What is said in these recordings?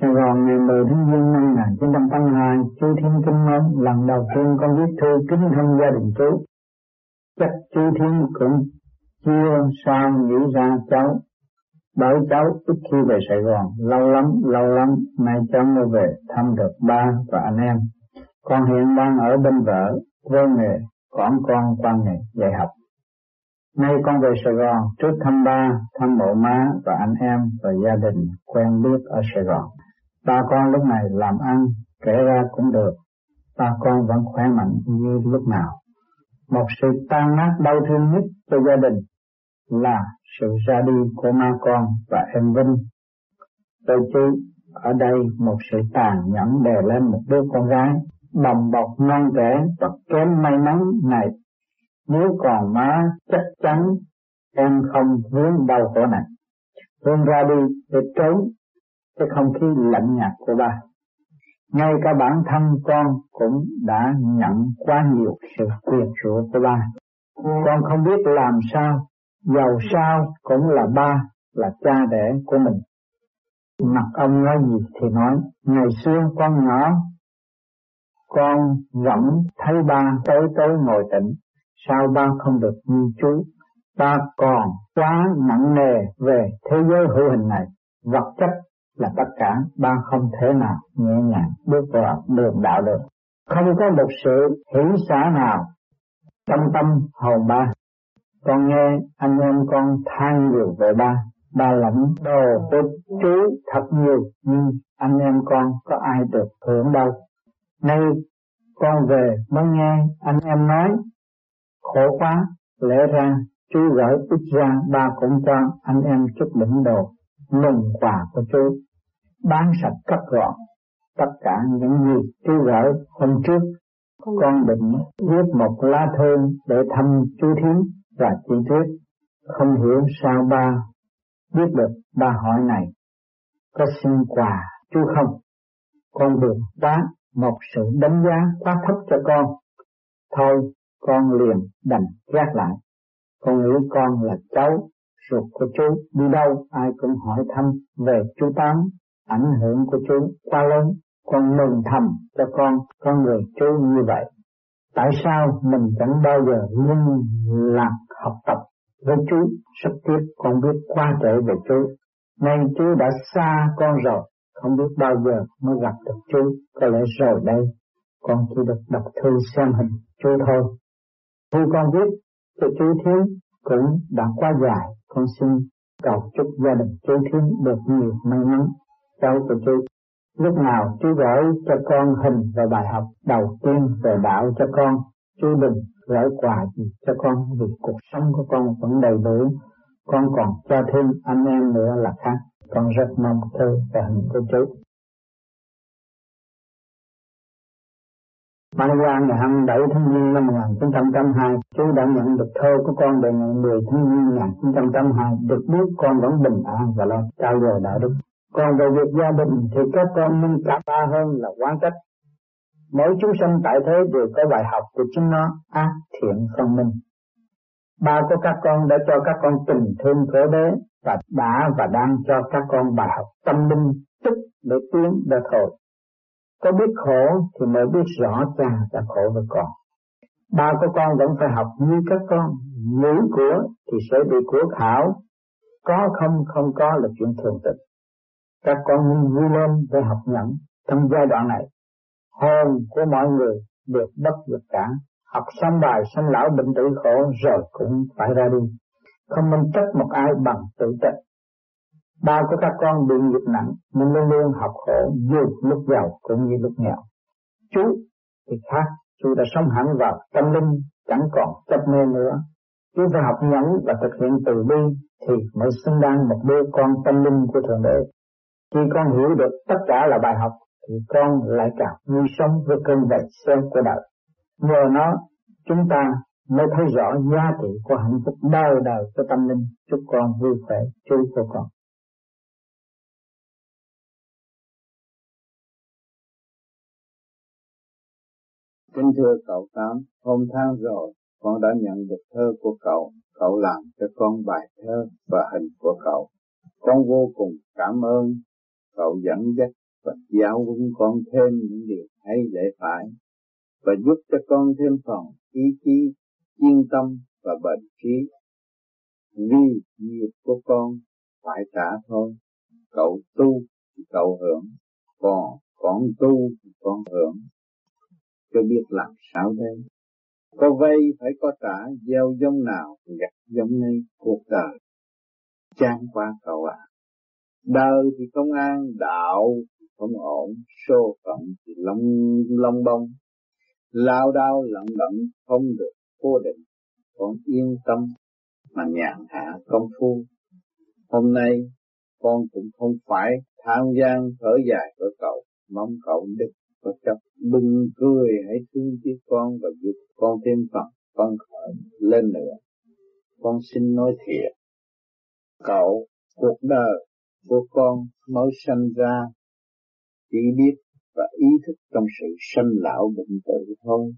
Sài Gòn ngày 10 tháng Giêng năm 1982, chú Thiên Kinh nói lần đầu tiên con viết thư kính thăm gia đình chú. Chắc chú Thiên cũng chưa sao nghĩ ra cháu, bởi cháu ít khi về Sài Gòn, lâu lắm, nay cháu mới về thăm được ba và anh em. Con hiện đang ở bên vợ, với nghề, còn con qua nghề dạy học. Nay con về Sài Gòn, trước thăm ba, thăm mộ má và anh em và gia đình quen biết ở Sài Gòn. Ba con lúc này làm ăn, kể ra cũng được, ba con vẫn khỏe mạnh như lúc nào. Một sự tan nát đau thương nhất cho gia đình là sự ra đi của má con và em Vinh. Tôi chú, ở đây một sự tàn nhẫn đè lên một đứa con gái, bồng bọc non trẻ và kém may mắn này. Nếu còn má chắc chắn em không vướng đau khổ này. Vươn ra đi để trốn cái không khí lạnh nhạt của ba. Ngay cả bản thân con cũng đã nhận quá nhiều sự quyến rũ của ba. Con không biết làm sao, dầu sao cũng là ba, là cha đẻ của mình. Mặt ông nói gì thì nói, ngày xưa con nhỏ, con vẫn thấy ba tối ngồi tĩnh, sao ba không được như chú? Ba còn quá nặng nề về thế giới hữu hình này, vật chất là tất cả, ba không thể nào nhẹ nhàng bước vào đường đạo được. Không có một sự hỷ xả nào trong tâm hồn ba. Con nghe anh em con than nhiều về ba. Ba lãnh đồ của chú thật nhiều, nhưng anh em con có ai được hưởng đâu. Nay con về mới nghe anh em nói khổ quá, lẽ ra chú gửi ít ra ba cũng cho anh em chút đỉnh đồ mừng quà của chú. Bán sạch cất gọn tất cả những gì chú gửi hôm trước. Con định viết một lá thư để thăm chú Thiến và chị Tuyết. Không hiểu sao ba biết được ba hỏi này. Có xin quà chú không? Con buồn quá, một sự đánh giá quá thấp cho con. Thôi con liền đành gác lại. Con nghĩ con là cháu ruột của chú, đi đâu ai cũng hỏi thăm về chú Tám. Ảnh hưởng của chú quá lớn, con mừng thầm cho con người chú như vậy. Tại sao mình chẳng bao giờ liên lạc học tập với chú? Rất tiếc con biết quá trễ về chú. Nay chú đã xa con rồi, không biết bao giờ mới gặp được chú. Có lẽ rồi đây, con chỉ được đọc thư xem hình chú thôi. Thư con viết cho chú Thiến cũng đã quá dài. Con xin cầu chúc gia đình chú Thiến được nhiều may mắn. Cháu của chú, lúc nào chú gửi cho con hình và bài học đầu tiên về đạo cho con, chú đừng gửi quà gì cho con, vì cuộc sống của con vẫn đầy đủ. Con còn cho thêm anh em nữa là khác. Con rất mong thư và hình của chú. Mai qua ngày 27 tháng Giêng năm 1982, chú đã nhận được thơ của con về ngày 10 tháng Giêng 1982, được biết con vẫn bình an và lo trao dồi đạo đức. Còn về việc gia đình thì các con nên cả ba hơn là quán trách. Mỗi chúng sanh tại thế đều có bài học của chính nó, ác, thiện, phân minh. Ba của các con đã cho các con tình thương khổ đế và đã và đang cho các con bài học tâm linh tức để tiến để thôi. Có biết khổ thì mới biết rõ cha đã khổ với con. Ba của con vẫn phải học như các con, giữ của thì sẽ bị của khảo, có không có là chuyện thường tình. Các con nên vui lên để học nhẫn trong giai đoạn này. Hồn của mọi người đều bất diệt cả. Học xong bài sanh lão bệnh tử khổ rồi cũng phải ra đi. Không nên trách một ai bằng tự trách. Ba của các con bị nghiệp nặng nên luôn luôn học khổ, dù lúc giàu cũng như lúc nghèo. Chú thì khác, chú đã sống hẳn vào tâm linh, chẳng còn chấp mê nữa. Chú phải học nhẫn và thực hiện từ bi thì mới xứng đáng một đứa con tâm linh của Thượng Đế. Khi con hiểu được tất cả là bài học thì con lại càng vui sống với cơn vầy xéo của đời. Nhờ nó chúng ta mới thấy rõ giá trị của hạnh phúc đời đời của tâm linh. Chúc con vui khỏe, chú của con. Kính thưa cậu Tám, hôm tháng rồi con đã nhận được thơ của cậu. Cậu làm cho con bài thơ và hình của cậu. Con vô cùng cảm ơn cậu dẫn dắt và giáo huấn con thêm những điều hay để phải, và giúp cho con thêm phần ý chí, chuyên tâm và bền trí. Vì nghiệp của con phải trả thôi. Cậu tu thì cậu hưởng, còn con tu thì con hưởng. Cho biết làm sao đây? Có vay phải có trả, gieo giống nào thì gặt giống nấy. Cuộc đời chán quá cậu ạ. Đời thì không an, đạo thì không ổn, số phận thì long bông, lao đao lận đận không được cố định. Con yên tâm mà nhàn hạ công phu. Hôm nay con cũng không phải than gian thở dài với cậu, mong cậu đừng có chấp, đừng cười, hãy thương tiếc con và giúp con thêm phần phấn khởi lên nữa. Con xin nói thiệt, cậu, cuộc đời của con mới sanh ra chỉ biết và ý thức trong sự sanh lão bệnh tử thôi.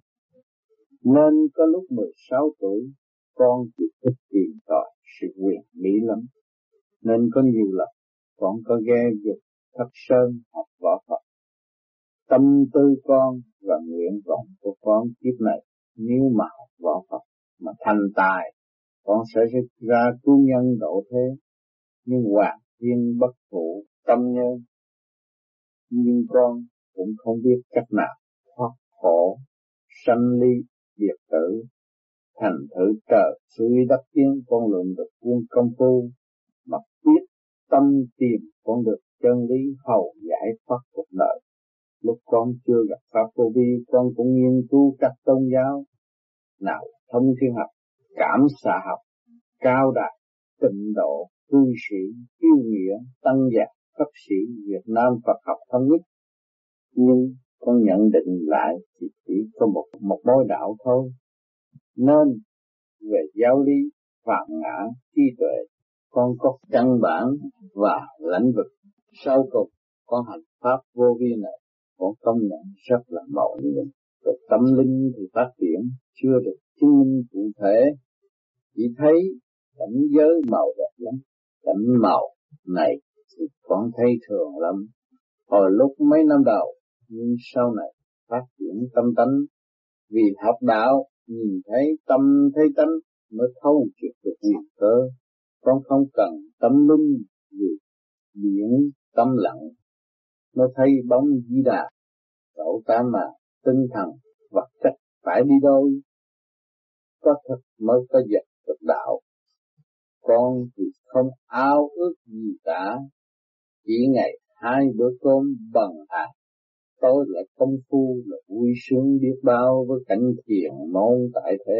Nên có lúc 16 tuổi con chỉ thích tìm tòi sự quyền bí lắm, nên có nhiều lần con có ghe dục Thất Sơn học võ Phật. Tâm tư con và nguyện vọng của con kiếp này, nếu mà học võ Phật mà thành tài, con sẽ ra cứu nhân độ thế. Nhưng hoàng thiên bất phụ tâm nhân, nhưng con cũng không biết cách nào thoát khổ sanh ly biệt tử. Thành thử trời suy đất tiến, con luyện được quân công phu mà biết tâm tìm con được chân lý hầu giải thoát cuộc đời. Lúc con chưa gặp pháp vô vi, con cũng nghiên cứu các tôn giáo, nào thông thiên học, cảm xạ học, cao đại, tịnh độ, cư sĩ, yêu nghĩa, tăng giác, cấp sĩ, Việt Nam Phật học thống nhất. Nhưng con nhận định lại thì chỉ có một mối đạo thôi. Nên về giáo lý, phạm ngã, trí tuệ, con có căn bản và lãnh vực. Sau cùng con hành pháp vô vi này, con công nhận rất là màu nhiệm. Về tâm linh thì phát triển chưa được chứng minh cụ thể, chỉ thấy cảnh giới màu đẹp lắm. Cảnh màu này thì con thấy thường lắm hồi lúc mấy năm đầu, nhưng sau này phát triển tâm tánh. Vì học đạo nhìn thấy tâm thấy tánh mới thấu triệt được nguyên cơ. Con không cần tâm linh vì biển tâm lặng mới thấy bóng Di Đà. Cậu ta mà tinh thần vật chất phải đi đôi, có thực mới có vật thực đạo. Con thì không ao ước gì cả, chỉ ngày 2 bữa cơm bằng hạt, tối lại công phu là vui sướng biết bao với cảnh thiền môn tại thế.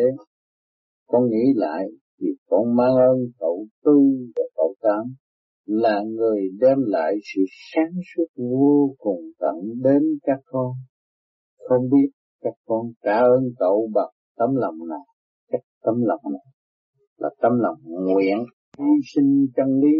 Con nghĩ lại thì con mang ơn cậu Tư và cậu Tám là người đem lại sự sáng suốt vô cùng tận đến các con. Không biết các con trả ơn cậu bằng tấm lòng nào. Chắc tấm lòng này là tấm lòng nguyện hy sinh chân lý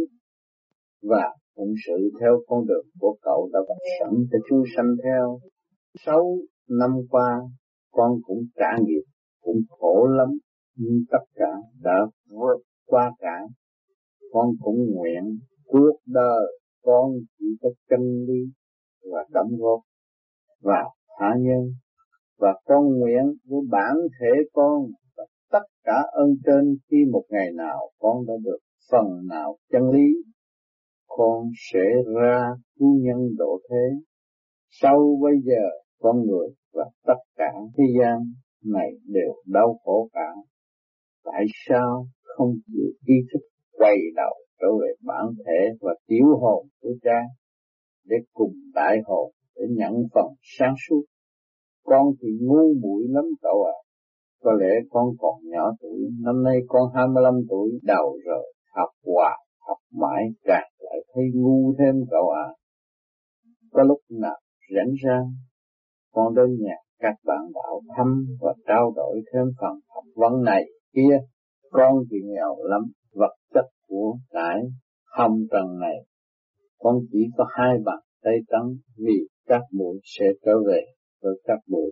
và phụng sự theo con đường của cậu đã vạch sẵn cho chúng sanh theo. 6 năm qua con cũng trả nghiệp, cũng khổ lắm, nhưng tất cả đã vượt qua cả. Con cũng nguyện cuộc đời con chỉ có chân lý và đóng góp và tha nhân, và con nguyện với bản thể con và tất cả ơn trên, khi một ngày nào con đã được phần nào chân lý, con sẽ ra cứu nhân độ thế. Sau bây giờ con người và tất cả thế gian này đều đau khổ cả. Tại sao không chịu ý thức quay đầu trở về bản thể và tiểu hồn của cha để cùng đại hồn để nhận phần sáng suốt? Con thì ngu muội lắm cậu ạ. Có lẽ con còn nhỏ tuổi, năm nay con 25 tuổi đầu rồi, học hoài, học mãi càng lại thấy ngu thêm cậu ạ. Có lúc nào rảnh rang, con đến nhà các bạn đạo thăm và trao đổi thêm phần học vấn này kia. Con thì nghèo lắm, vật chất của cải hồng trần này, con chỉ có 2 bàn tay trắng vì các bụi sẽ trở về với các bụi.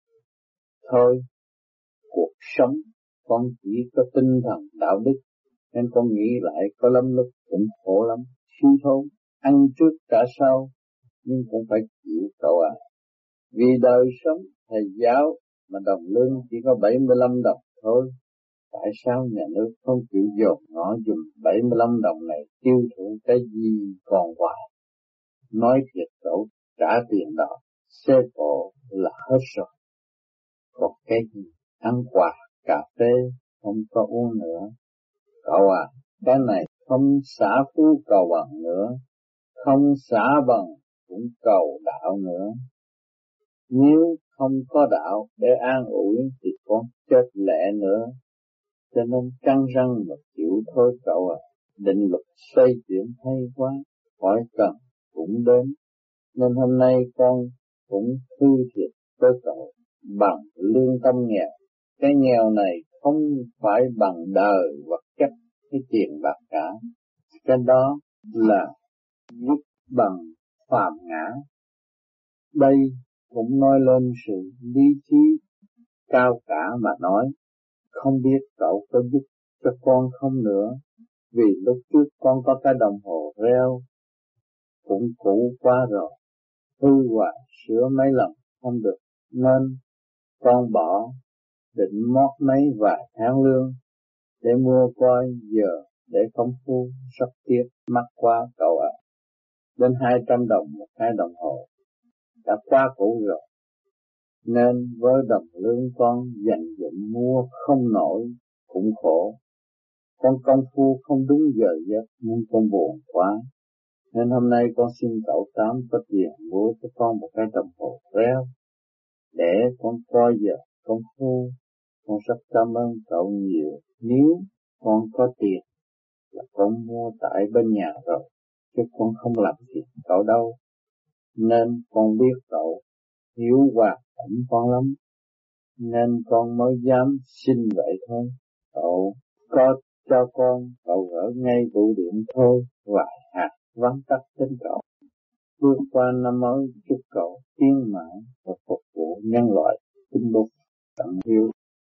Thôi, cuộc sống con chỉ có tinh thần đạo đức, nên con nghĩ lại có lắm lúc cũng khổ lắm, thiếu thốn, ăn trước trả sau, nhưng cũng phải chịu cậu ạ. Vì đời sống thầy giáo mà đồng lương chỉ có 75 đồng thôi. Tại sao nhà nước không chịu dồn ngõ dùm 75 đồng này tiêu thụ cái gì còn hoài? Nói thiệt cậu, trả tiền đó, xe cộ là hết rồi. Còn cái gì? Ăn quà, cà phê, không có uống nữa. Cậu à, cái này không xả phú cầu bằng nữa, không xả bằng cũng cầu đạo nữa. Nếu không có đạo để an ủi thì con chết lẹ nữa. Cho nên căng răng mà chịu thôi cậu à. Định luật xoay chuyển hay quá, hỏi cần cũng đến. Nên hôm nay con cũng thư thiệt với cậu bằng lương tâm nghèo. Cái nghèo này không phải bằng đời vật chất cái tiền bạc cả. Cái đó là giúp bằng phàm ngã. Đây cũng nói lên sự lý trí cao cả mà nói. Không biết cậu có giúp cho con không nữa. Vì lúc trước con có cái đồng hồ reo cũng cũ quá rồi, hư hoài sửa mấy lần không được, nên con bỏ, định mót mấy vài tháng lương để mua coi giờ để công phu, rất tiếc mắc quá cậu ạ. Đến 200 đồng một cái đồng hồ đã quá cũ rồi, nên với đồng lương con dành dụm mua không nổi cũng khổ. Con công phu không đúng giờ giấc nhưng con buồn quá. Nên hôm nay con xin cậu Tám có tiền mua cho con một cái đồng hồ reo để con coi giờ công phu. Con rất cảm ơn cậu nhiều. Nếu con có tiền là con mua tại bên nhà rồi, chứ con không làm việc cậu đâu. Nên con biết cậu hiếu hòa ẩm con lắm, nên con mới dám xin vậy thôi. Cậu có cho con, cậu gỡ ngay bưu điện thôi, vài hạt vắn tắt đến cậu. Bước qua năm mới chúc cậu tiến mãi và phục vụ nhân loại tinh bục tận hiếu.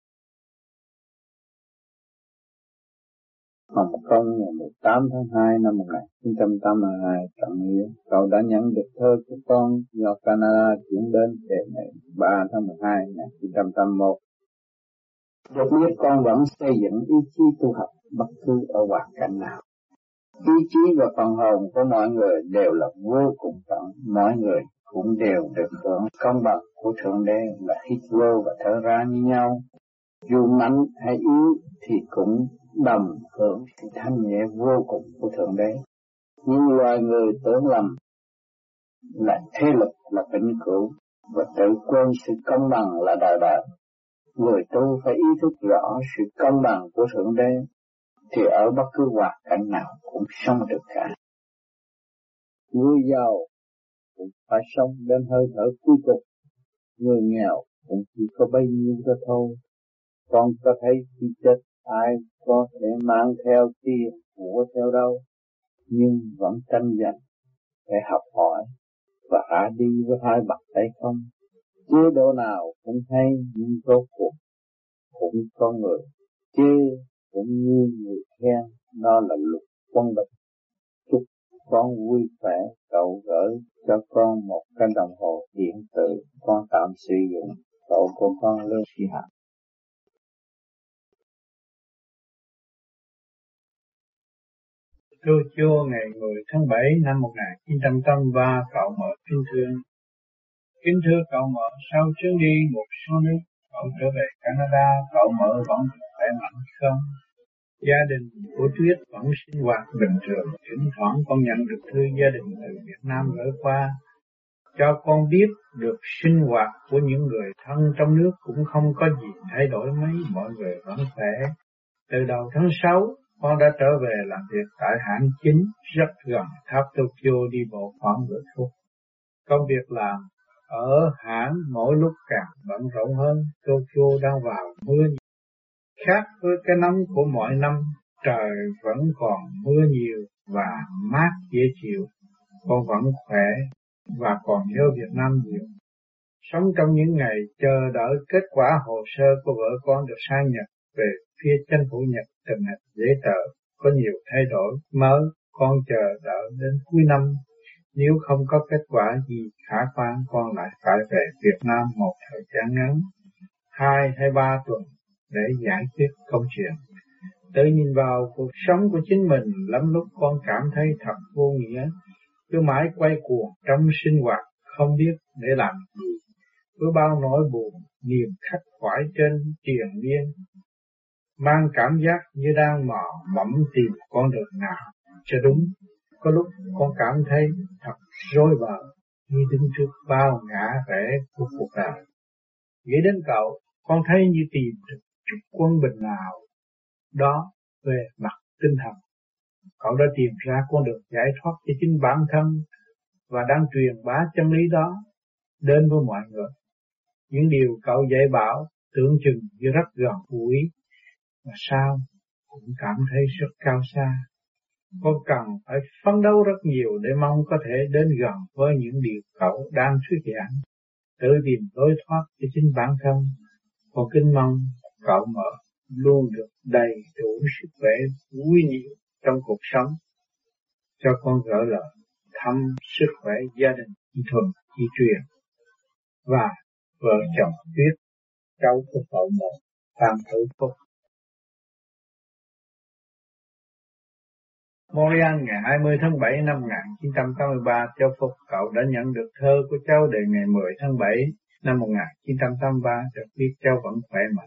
Hồng Kông ngày 18 tháng 2 năm 1982 tận hiếu. Cậu đã nhận được thơ của con do Canada chuyển đến về ngày 3 tháng 12 năm 1981. Được biết con vẫn xây dựng ý chí tu học bất cứ ở hoàn cảnh nào. Ý chí và phần hồn của mọi người đều là vô cùng tận, mọi người cũng đều được hưởng công bằng của Thượng Đế là hít vô và thở ra như nhau. Dù mạnh hay yếu thì cũng đồng hưởng sự thanh nhẹ vô cùng của Thượng Đế. Nhưng loài người tưởng lầm là thế lực là vĩnh cửu và tự quên sự công bằng là đời đời. Người tu phải ý thức rõ sự công bằng của Thượng Đế thì ở bất cứ hoàn cảnh nào cũng sống được cả. Người giàu cũng phải sống đến hơi thở cuối cùng, người nghèo cũng chỉ có bấy nhiêu đó thôi. Con có thấy khi chết ai có thể mang theo tiền của theo đâu, nhưng vẫn tranh giành để học hỏi và hạ đi với hai bàn tay không. Chế độ nào cũng hay nhưng rốt cuộc cũng có người chê cũng như người khen, đó là luật quân bình. Chúc con vui khỏe, cậu gửi cho con một cái đồng hồ điện tử, con tạm sử dụng, cậu của con Lương Thị Hạnh. Tokyo ngày 10 tháng 7 năm 1983, cậu mở kính thương. Kính thưa cậu mở, sau chuyến đi một số nước, cậu trở về Canada, cậu mở vẫn khỏe mạnh không? Gia đình của Tuyết vẫn sinh hoạt bình thường, thỉnh thoảng con nhận được thư gia đình từ Việt Nam gửi qua, cho con biết được sinh hoạt của những người thân trong nước cũng không có gì thay đổi mấy, mọi người vẫn khỏe. Từ đầu tháng 6, con đã trở về làm việc tại hãng chính rất gần tháp Tokyo, đi bộ khoảng 10 phút. Công việc làm ở hãng mỗi lúc càng bận rộn hơn. Tokyo đang vào mưa nhiều. Khác với cái nóng của mọi năm, trời vẫn còn mưa nhiều và mát dễ chịu. Con vẫn khỏe và còn nhớ Việt Nam nhiều. Sống trong những ngày chờ đợi kết quả hồ sơ của vợ con được sang Nhật, về phía chính phủ Nhật tình hình giấy tờ có nhiều thay đổi mới, con chờ đợi đến cuối năm Nếu không có kết quả gì khả quan, con lại phải về Việt Nam một thời gian ngắn, 2 hay 3 tuần để giải quyết công chuyện. Tự nhìn vào cuộc sống của chính mình, lắm lúc con cảm thấy thật vô nghĩa, cứ mãi quay cuồng trong sinh hoạt, không biết để làm gì. Cứ bao nỗi buồn, niềm khắc khoải trên triền miên, mang cảm giác như đang mẫm tìm con đường nào cho đúng. Có lúc con cảm thấy thật rối bời, như đứng trước bao ngã rẽ của cuộc đời. Nghĩ đến cậu, con thấy như tìm được chút quân bình nào đó về mặt tinh thần. Cậu đã tìm ra con đường giải thoát cho chính bản thân và đang truyền bá chân lý đó đến với mọi người. Những điều cậu dạy bảo tưởng chừng như rất gần gũi, mà sao cũng cảm thấy rất cao xa. Con cần phải phấn đấu rất nhiều để mong có thể đến gần với những điều cậu đang thuyết giảng, tự tìm lối thoát cho chính bản thân. Con kính mong cậu mở luôn được đầy đủ sức khỏe vui nhiều trong cuộc sống. Cho con gửi lời thăm sức khỏe gia đình chị Thuần, chị Truyền và vợ chồng Tuyết, cháu của cậu một, Phan Hữu Phúc. Montreal ngày 20 tháng 7 năm 1983, cháu Phúc cậu đã nhận được thơ của cháu đề ngày 10 tháng 7 năm 1983, được biết cháu vẫn khỏe mạnh.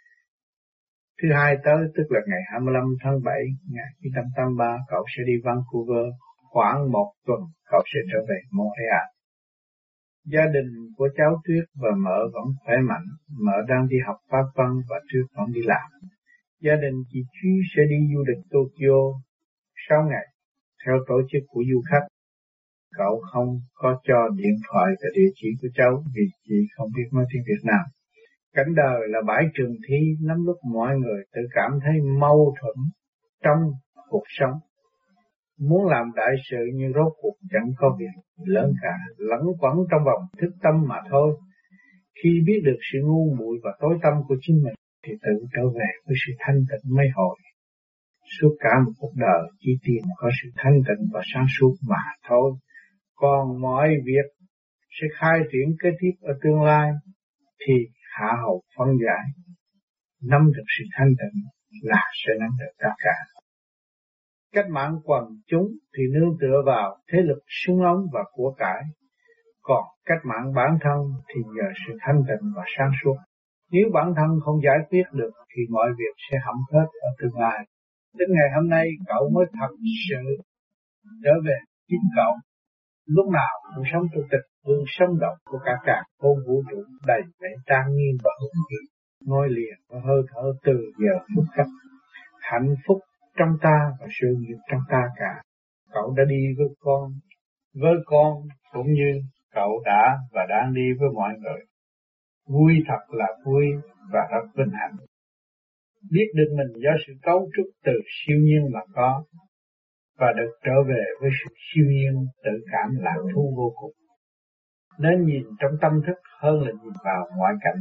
Thứ hai tới, tức là ngày 25 tháng 7 1983, cậu sẽ đi Vancouver, khoảng một tuần cậu sẽ trở về Montreal. Gia đình của cháu Tuyết và mợ vẫn khỏe mạnh, mợ đang đi học pháp văn và Tuyết vẫn đi làm. Gia đình chị Chú sẽ đi du lịch Tokyo 6 ngày, theo tổ chức của du khách. Cậu không có cho điện thoại và địa chỉ của cháu vì chị không biết nói tiếng Việt Nam. Cảnh đời là bãi trường thi, lắm lúc mọi người tự cảm thấy mâu thuẫn trong cuộc sống. Muốn làm đại sự nhưng rốt cuộc chẳng có việc lớn cả, lẫn quẩn trong vòng thức tâm mà thôi. Khi biết được sự ngu muội và tối tăm của chính mình thì tự trở về với sự thanh tịnh mới hồi. Suốt cả một cuộc đời chỉ tìm có sự thanh tịnh và sáng suốt mà thôi. Còn mọi việc sẽ khai triển kế tiếp ở tương lai thì hạ hậu phân giải. Nắm được sự thanh tịnh là sẽ nắm được tất cả. Cách mạng quần chúng thì nương tựa vào thế lực súng ống và của cải. Còn cách mạng bản thân thì nhờ sự thanh tịnh và sáng suốt. Nếu bản thân không giải quyết được thì mọi việc sẽ hỏng hết ở tương lai. Đến ngày hôm nay cậu mới thật sự trở về chính cậu. Lúc nào cũng sống trong tịch hương sống động của cả càn khôn vũ trụ đầy vẻ trang nghiêm và hùng vĩ, ngôi liền và hơi thở từ giờ phút khắc. Hạnh phúc trong ta và sự nghiệp trong ta cả. Cậu đã đi với con cũng như cậu đã và đang đi với mọi người. Vui thật là vui và rất vinh hạnh. Biết được mình do sự cấu trúc từ siêu nhiên mà có, và được trở về với sự siêu nhiên tự cảm lạc thú vô cùng. Nên nhìn trong tâm thức hơn là nhìn vào ngoại cảnh.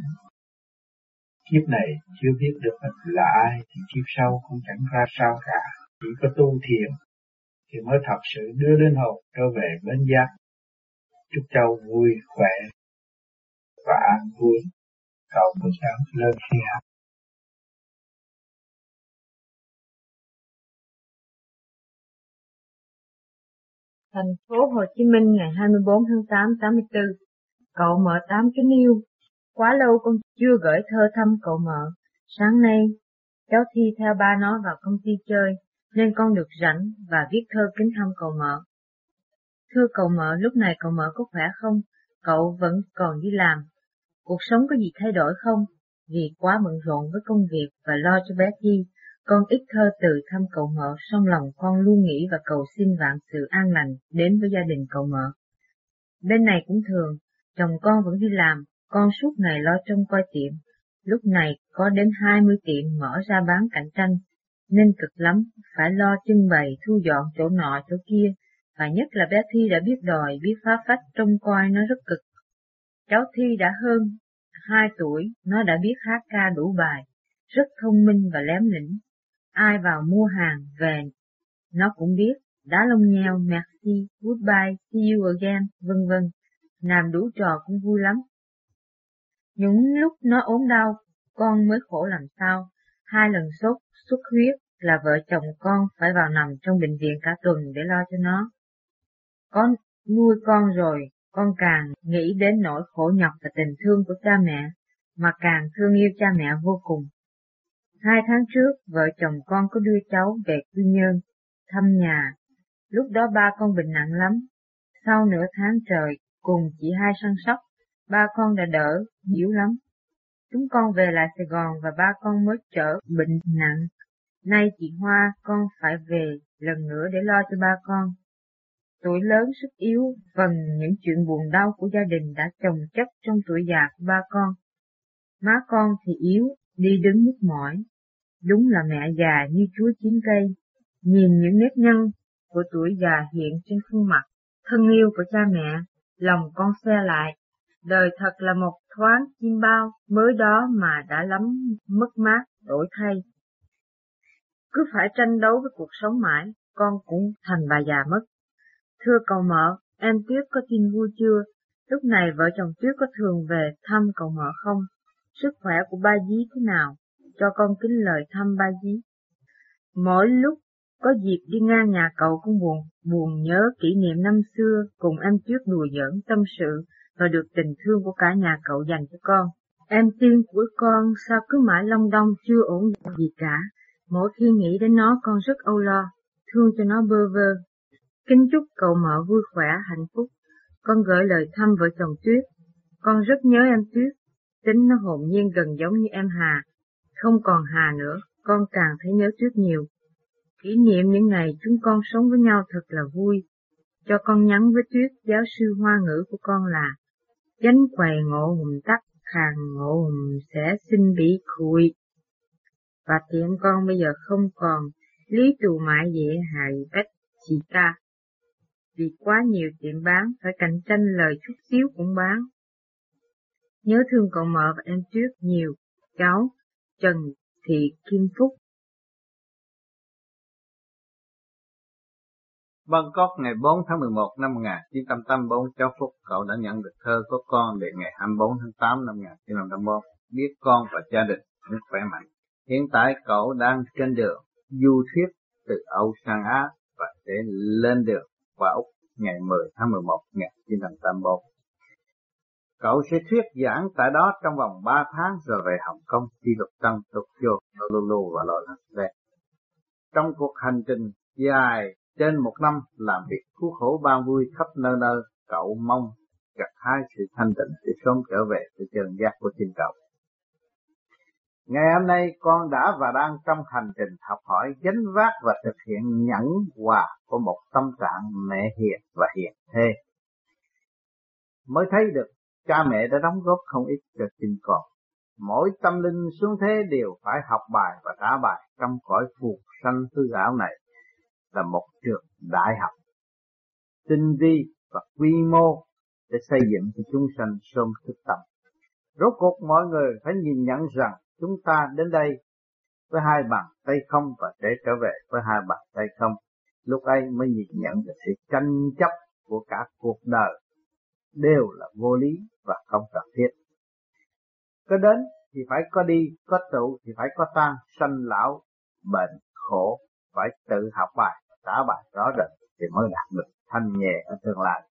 Kiếp này chưa biết được mình là ai thì kiếp sau cũng chẳng ra sao cả. Chỉ có tu thiền thì mới thật sự đưa linh hồn trở về bên giác. Chúc cháu vui khỏe và an vui. Cậu của cháu lên khi học. Thành phố Hồ Chí Minh ngày 24 tháng 8, 84. Cậu mợ Tám kính yêu, quá lâu con chưa gửi thơ thăm cậu mợ. Sáng nay, cháu Thi theo ba nó vào công ty chơi, nên con được rảnh và viết thơ kính thăm cậu mợ. Thưa cậu mợ, lúc này cậu mợ có khỏe không? Cậu vẫn còn đi làm. Cuộc sống có gì thay đổi không? Vì quá bận rộn với công việc và lo cho bé Thi, con ít thơ từ thăm cậu mợ, song lòng con luôn nghĩ và cầu xin vạn sự an lành đến với gia đình cậu mợ. Bên này cũng thường, chồng con vẫn đi làm, con suốt ngày lo trông coi tiệm. Lúc này có đến 20 tiệm mở ra bán cạnh tranh, nên cực lắm, phải lo trưng bày, thu dọn chỗ nọ chỗ kia, và nhất là bé Thi đã biết đòi, biết phá phách, trông coi nó rất cực. Cháu Thi đã hơn 2 tuổi, nó đã biết hát ca đủ bài, rất thông minh và lém lĩnh. Ai vào mua hàng về, nó cũng biết, đá lông nheo, merci, see, goodbye, see you again, vân vân. Làm đủ trò cũng vui lắm. Những lúc nó ốm đau, con mới khổ làm sao. 2 lần sốt, xuất huyết là vợ chồng con phải vào nằm trong bệnh viện cả tuần để lo cho nó. Có nuôi con rồi, con càng nghĩ đến nỗi khổ nhọc và tình thương của cha mẹ, mà càng thương yêu cha mẹ vô cùng. 2 tháng trước, vợ chồng con có đưa cháu về Quy Nhơn, thăm nhà. Lúc đó ba con bệnh nặng lắm. Sau nửa tháng trời, cùng chị hai săn sóc, ba con đã đỡ, yếu lắm. Chúng con về lại Sài Gòn và ba con mới trở bệnh nặng. Nay chị Hoa, con phải về lần nữa để lo cho ba con. Tuổi lớn sức yếu, phần những chuyện buồn đau của gia đình đã chồng chất trong tuổi già của ba con. Má con thì yếu, đi đứng nhức mỏi. Đúng là mẹ già như chuối chín cây. Nhìn những nếp nhăn của tuổi già hiện trên khuôn mặt thân yêu của cha mẹ, lòng con xe lại. Đời thật là một thoáng chim bao, mới đó mà đã lắm mất mát, đổi thay. Cứ phải tranh đấu với cuộc sống mãi, con cũng thành bà già mất. Thưa cậu Mợ, em Tuyết có tin vui chưa? Lúc này vợ chồng Tuyết có thường về thăm cậu Mợ không? Sức khỏe của ba dí thế nào? Cho con kính lời thăm ba dí. Mỗi lúc có dịp đi ngang nhà cậu cũng buồn nhớ kỷ niệm năm xưa cùng em Tuyết đùa giỡn tâm sự và được tình thương của cả nhà cậu dành cho con. Em tiên của con sao cứ mãi long đong chưa ổn gì cả. Mỗi khi nghĩ đến nó con rất âu lo, thương cho nó bơ vơ. Kính chúc cậu Mợ vui khỏe, hạnh phúc. Con gửi lời thăm vợ chồng Tuyết. Con rất nhớ em Tuyết. Tính nó hồn nhiên gần giống như em Hà. Không còn Hà nữa, con càng thấy nhớ Tuyết nhiều. Kỷ niệm những ngày chúng con sống với nhau thật là vui. Cho con nhắn với Tuyết giáo sư hoa ngữ của con là: chánh quầy ngộ hùng tắc, khàn ngộ hùng sẽ sinh bị khụi. Và tiệm con bây giờ không còn lý tù mại dễ hại bách chị ta. Vì quá nhiều tiệm bán, phải cạnh tranh lời chút xíu cũng bán. Nhớ thương cậu Mợ và em Tuyết nhiều. Cháu Trần Thị Kim Phúc. Bangkok ngày 4 tháng 11 năm 1984, cháu Phúc cậu đã nhận được thơ của con để ngày 24 tháng 8 năm 1984. Biết con và gia đình vẫn khỏe mạnh. Hiện tại cậu đang trên đường du thuyết từ Âu sang Á và sẽ lên đường qua Úc ngày 10 tháng 11 1984. Cậu sẽ thuyết giảng tại đó trong vòng 3 tháng rồi về Hồng Kông, Phi Luật Tân, Tokyo, Honolulu và Los Angeles. Trong cuộc hành trình dài trên 1 năm làm việc cứu khổ ban vui khắp nơi nơi, cậu mong gặt hái sự thanh tịnh để sớm trở về với chân giác của chính cậu. Ngày hôm nay con đã và đang trong hành trình học hỏi, gánh vác và thực hiện nhẫn hòa của một tâm trạng mẹ hiền và hiền thê. Mới thấy được cha mẹ đã đóng góp không ít cho chính con. Mỗi tâm linh xuống thế đều phải học bài và trả bài trong cõi phù sanh hư ảo này, là một trường đại học tinh vi và quy mô để xây dựng cho chúng sanh sớm thức tâm. Rốt cuộc mọi người phải nhìn nhận rằng chúng ta đến đây với 2 bàn tay không và để trở về với 2 bàn tay không. Lúc ấy mới nhìn nhận được sự tranh chấp của cả cuộc đời đều là vô lý và không cần thiết. Có đến thì phải có đi, có trụ thì phải có tan, sanh lão, bệnh, khổ, phải tự học bài, trả bài rõ rệt thì mới đạt được thanh nhẹ ở tương lai.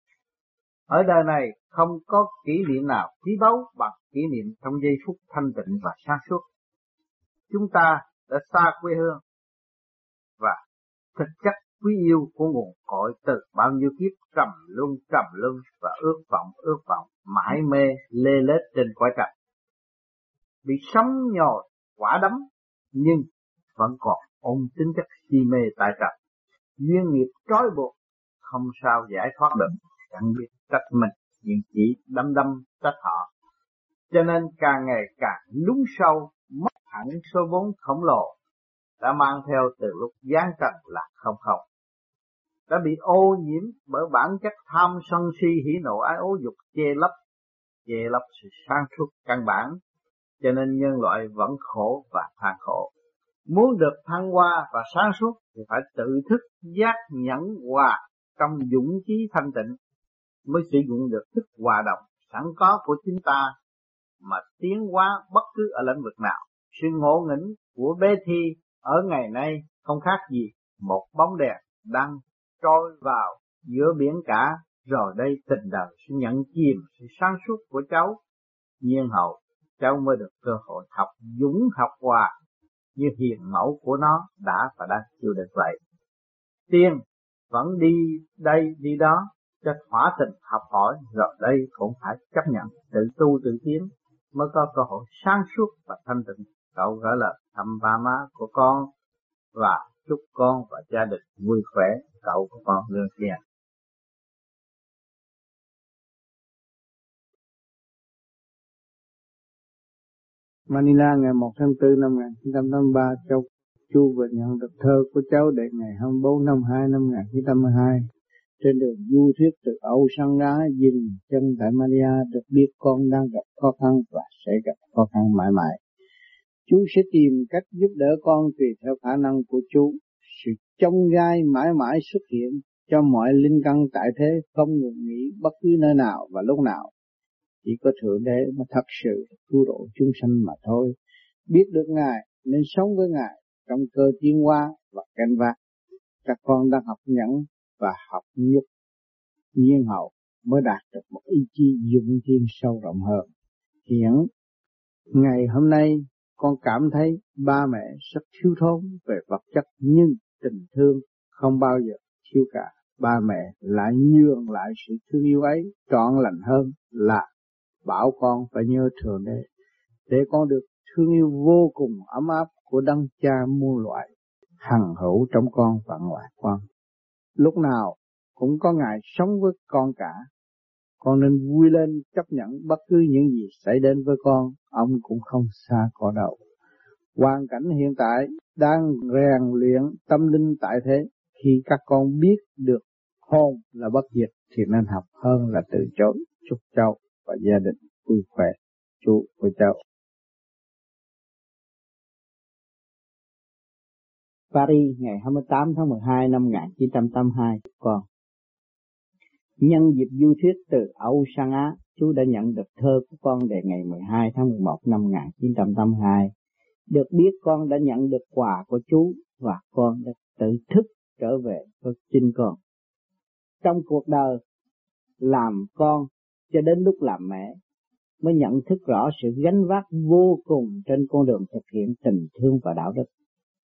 Ở đời này không có kỷ niệm nào quý báu bằng kỷ niệm trong giây phút thanh tịnh và sáng suốt. Chúng ta đã xa quê hương và thực chất quý yêu của nguồn cội từ bao nhiêu kiếp trầm luân và ước vọng mãi mê lê lết trên cõi trần. Bị sóng nhồi quả đấm nhưng vẫn còn ôm tính chất si mê tại trần. Duyên nghiệp trói buộc không sao giải thoát được, chẳng biết trách mình nhưng chỉ đâm trách họ. Cho nên càng ngày càng lún sâu, mất hẳn số vốn khổng lồ đã mang theo từ lúc giáng trần là không, đã bị ô nhiễm bởi bản chất tham sân si hỉ nộ ái ố dục che lấp sự sáng suốt căn bản. Cho nên nhân loại vẫn khổ và than khổ. Muốn được thăng hoa và sáng suốt thì phải tự thức giác nhẫn hòa trong dũng chí thanh tịnh mới sử dụng được thức hòa đồng sẵn có của chúng ta mà tiến hóa bất cứ ở lĩnh vực nào. Sự ngộ nghĩnh của bé Thi ở ngày nay không khác gì một bóng đèn đang trôi vào giữa biển cả, rồi đây tình đời sẽ nhận chìm sự sáng suốt của cháu. Nhiên hậu cháu mới được cơ hội học dũng học hòa như hiền mẫu của nó đã và đang chịu được vậy. Tiên vẫn đi đây đi đó cho thỏa tình học hỏi, rồi đây cũng phải chấp nhận tự tu tự tiến mới có cơ hội sáng suốt và thanh tịnh. Cậu gửi lời thăm ba má của con và chúc con và gia đình vui khỏe. Cậu của con Lương Thiện. Manila ngày 1 tháng 4 năm 1983, cháu Chu vừa nhận được thơ của cháu để ngày 24 tháng 2 năm 1982. Trên đường du thuyết từ Âu Sang Á dừng chân tại Manila, được biết con đang gặp khó khăn và sẽ gặp khó khăn mãi mãi. Chú sẽ tìm cách giúp đỡ con tùy theo khả năng của chú. Sự chông gai mãi mãi xuất hiện cho mọi linh căn tại thế, không ngừng nghỉ bất cứ nơi nào và lúc nào. Chỉ có Thượng Đế mới thật sự cứu độ chúng sanh mà thôi. Biết được Ngài nên sống với Ngài trong cơ tiến hóa và canh vác. Các con đang học nhẫn và học nhục nhiên hậu mới đạt được một ý chí dũng thiên sâu rộng hơn. Hiện ngày hôm nay con cảm thấy ba mẹ rất thiếu thốn về vật chất, nhưng tình thương không bao giờ thiếu cả. Ba mẹ lại nhường lại sự thương yêu ấy trọn lành hơn là bảo con phải nhớ Thượng Đế để con được thương yêu vô cùng ấm áp của đấng cha muôn loại hằng hữu trong con và ngoài con. Lúc nào cũng có Ngài sống với con cả. Con nên vui lên chấp nhận bất cứ những gì xảy đến với con, ông cũng không xa cõi đâu. Hoàn cảnh hiện tại đang rèn luyện tâm linh tại thế. Khi các con biết được hồn là bất diệt thì nên học hơn là từ chối. Chúc cháu và gia đình vui khỏe. Chú của cháu. Paris ngày 28 tháng 12 năm 1982. Con nhân dịp du thuyết từ Âu Sang Á, chú đã nhận được thơ của con đề ngày 12 tháng 11 năm 1982. Được biết con đã nhận được quà của chú và con đã tự thức trở về với chính con. Trong cuộc đời làm con cho đến lúc làm mẹ mới nhận thức rõ sự gánh vác vô cùng trên con đường thực hiện tình thương và đạo đức.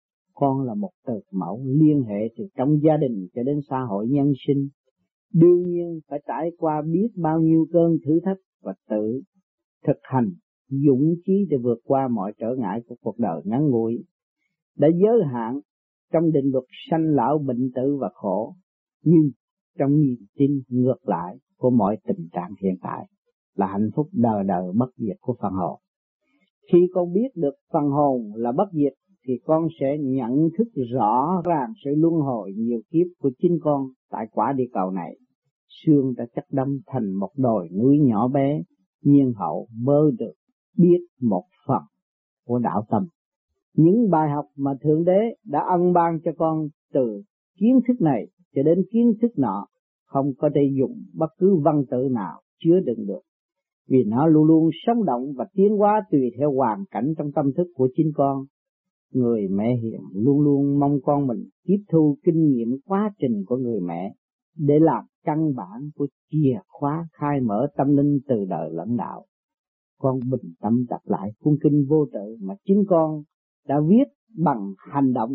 Con là một từ mẫu liên hệ từ trong gia đình cho đến xã hội nhân sinh. Đương nhiên phải trải qua biết bao nhiêu cơn thử thách và tự thực hành dũng chí để vượt qua mọi trở ngại của cuộc đời ngắn ngủi, đã giới hạn trong định luật sanh lão bệnh tử và khổ, nhưng trong niềm tin ngược lại của mọi tình trạng hiện tại là hạnh phúc đời đời bất diệt của phần hồn. Khi con biết được phần hồn là bất diệt thì con sẽ nhận thức rõ ràng sự luân hồi nhiều kiếp của chính con tại quả địa cầu này. Xương đã chất đâm thành một đồi núi nhỏ bé, nhiên hậu mơ được biết một phần của đạo tâm. Những bài học mà Thượng Đế đã ân ban cho con từ kiến thức này cho đến kiến thức nọ không có thể dùng bất cứ văn tự nào chứa đựng được, vì nó luôn luôn sống động và tiến hóa tùy theo hoàn cảnh trong tâm thức của chính con. Người mẹ hiền luôn luôn mong con mình tiếp thu kinh nghiệm quá trình của người mẹ để làm căn bản của chìa khóa khai mở tâm linh từ đời lẫn đạo. Con bình tâm đọc lại cuốn kinh vô tự mà chính con đã viết bằng hành động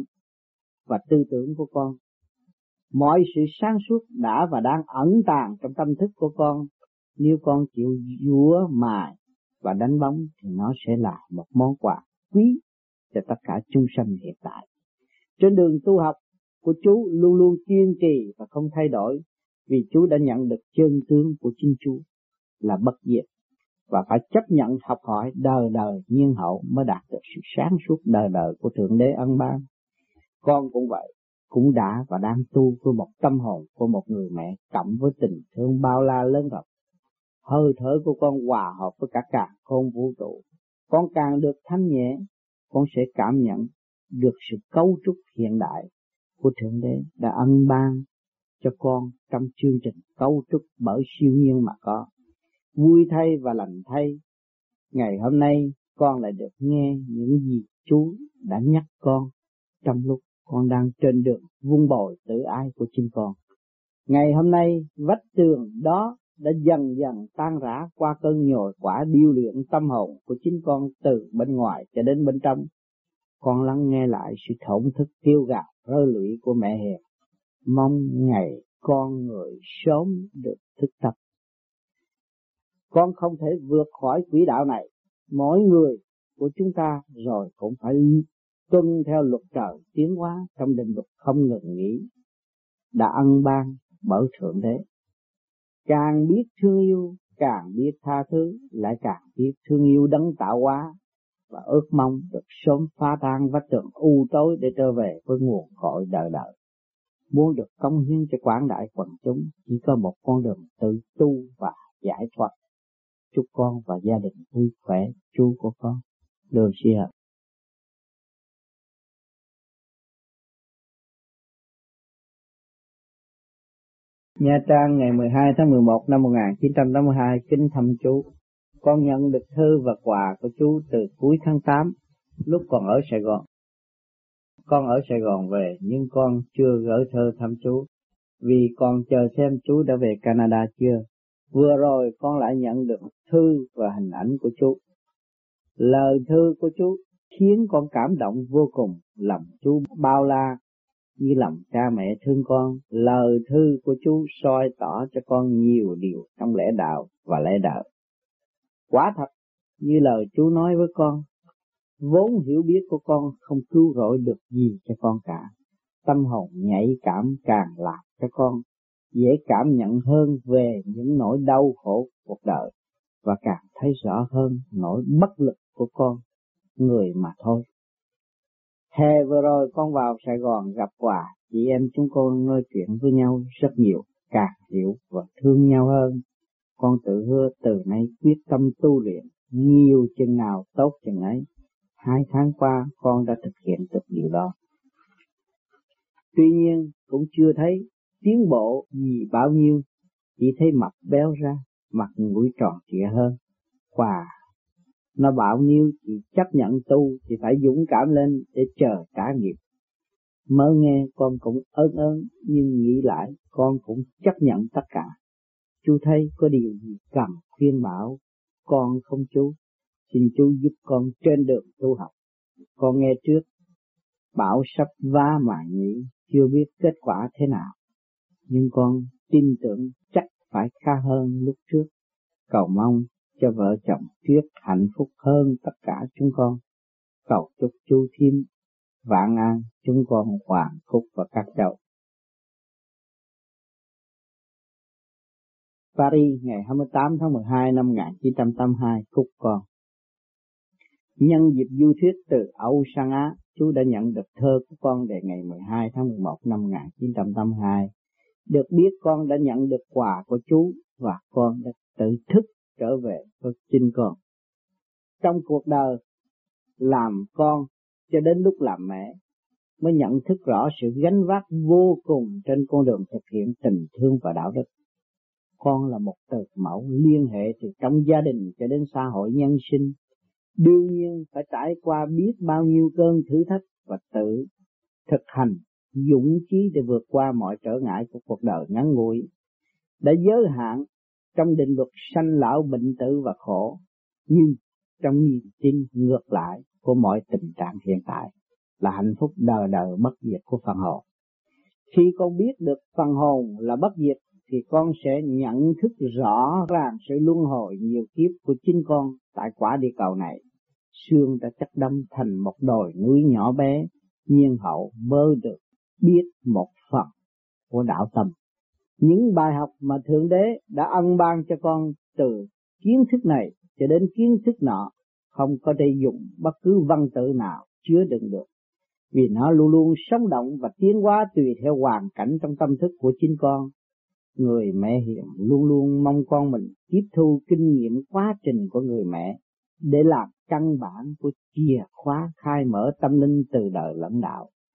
và tư tưởng của con. Mọi sự sáng suốt đã và đang ẩn tàng trong tâm thức của con. Nếu con chịu dúa mài và đánh bóng thì nó sẽ là một món quà quý cho tất cả chúng sanh hiện tại. Trên đường tu học của chú luôn luôn kiên trì và không thay đổi, vì chú đã nhận được chân tướng của chính chú là bất diệt và phải chấp nhận học hỏi đời đời nhiên hậu mới đạt được sự sáng suốt đời đời của Thượng Đế ân ban. Con cũng vậy, cũng đã và đang tu với một tâm hồn của một người mẹ cộng với tình thương bao la lớn rộng. Hơi thở của con hòa hợp với cả càn khôn vũ trụ. Con càng được thanh nhẹ, con sẽ cảm nhận được sự cấu trúc hiện đại của Thượng Đế đã ân ban cho con trong chương trình cấu trúc bởi siêu nhiên mà có. Vui thay và lành thay, ngày hôm nay con lại được nghe những gì chú đã nhắc con trong lúc con đang trên đường vun bồi tự ái của chính con. Ngày hôm nay vách tường đó đã dần dần tan rã qua cơn nhồi quả điêu luyện tâm hồn của chính con từ bên ngoài cho đến bên trong. Con lắng nghe lại sự thổn thức kêu gào rơi lụy của mẹ hiền, mong ngày con người sớm được thức tập. Con không thể vượt khỏi quỹ đạo này, mỗi người của chúng ta rồi cũng phải tuân theo luật trời tiến hóa trong định luật không ngừng nghỉ đã ân ban bởi Thượng Đế. Càng biết thương yêu, càng biết tha thứ, lại càng biết thương yêu đấng tạo hóa và ước mong được sớm phá tan vách tường u tối để trở về với nguồn cội đời đời. Muốn được cống hiến cho quảng đại quần chúng, chỉ có một con đường tự tu và giải thoát. Chúc con và gia đình vui khỏe, chú của con. Đưa Lucia. Nha Trang ngày 12 tháng 11 năm 1982, kính thăm chú. Con nhận được thư và quà của chú từ cuối tháng 8, lúc còn ở Sài Gòn. Con ở Sài Gòn về nhưng con chưa gửi thơ thăm chú, vì con chờ xem chú đã về Canada chưa. Vừa rồi con lại nhận được thư và hình ảnh của chú. Lời thư của chú khiến con cảm động vô cùng, lòng chú bao la như lòng cha mẹ thương con. Lời thư của chú soi tỏ cho con nhiều điều trong lẽ đạo và lẽ đời. Quả thật như lời chú nói với con, vốn hiểu biết của con không cứu rỗi được gì cho con cả. Tâm hồn nhạy cảm càng làm cho con dễ cảm nhận hơn về những nỗi đau khổ cuộc đời và càng thấy rõ hơn nỗi bất lực của con người mà thôi. Hè vừa rồi con vào Sài Gòn gặp quà, chị em chúng con nói chuyện với nhau rất nhiều, càng hiểu và thương nhau hơn. Con tự hứa từ nay quyết tâm tu luyện, nhiều chừng nào tốt chừng ấy. 2 tháng qua con đã thực hiện được điều đó. Tuy nhiên cũng chưa thấy tiến bộ gì bao nhiêu, chỉ thấy mặt béo ra, mặt mũi tròn trịa hơn. Quà nó bảo nếu chỉ chấp nhận tu thì phải dũng cảm lên để chờ trả nghiệp. Mới nghe con cũng ớn nhưng nghĩ lại con cũng chấp nhận tất cả. Chú thấy có điều gì cần khuyên bảo con không chú? Xin chú giúp con trên đường tu học. Con nghe trước bảo sắp vá mà nhỉ, chưa biết kết quả thế nào, nhưng con tin tưởng chắc phải khá hơn lúc trước. Cầu mong cho vợ chồng Tuyết hạnh phúc hơn tất cả chúng con. Cầu chúc chú Thiêm vạn an, chúng con hoàn phúc và các cháu. Paris ngày 28 tháng 12 năm 1982, Cúc con. Nhân dịp du thuyết từ Âu sang Á, chú đã nhận được thơ của con đề ngày 12 tháng 11 năm 1982. Được biết con đã nhận được quà của chú và con đã tự thức trở về với chính con. Trong cuộc đời làm con cho đến lúc làm mẹ mới nhận thức rõ sự gánh vác vô cùng trên con đường thực hiện tình thương và đạo đức. Con là một từ mẫu liên hệ từ trong gia đình cho đến xã hội nhân sinh. Đương nhiên phải trải qua biết bao nhiêu cơn thử thách và tự thực hành dũng chí để vượt qua mọi trở ngại của cuộc đời ngắn ngủi, đã giới hạn trong định luật sanh lão bệnh tử và khổ, nhưng trong niềm tin ngược lại của mọi tình trạng hiện tại là hạnh phúc đời đời bất diệt của phần hồn. Khi con biết được phần hồn là bất diệt thì con sẽ nhận thức rõ ràng sự luân hồi nhiều kiếp của chính con tại quả địa cầu này. Xương đã chất đâm thành một đồi núi nhỏ bé, nhiên hậu mới được biết một phần của đạo tâm. Những bài học mà Thượng Đế đã ân ban cho con từ kiến thức này cho đến kiến thức nọ không có thể dùng bất cứ văn tự nào chứa đựng được, vì nó luôn luôn sống động và tiến hóa tùy theo hoàn cảnh trong tâm thức của chính con. Người mẹ hiền luôn luôn mong con mình tiếp thu kinh nghiệm quá trình của người mẹ để làm căn bản của chìa khóa khai mở tâm linh từ đời lẫn đạo.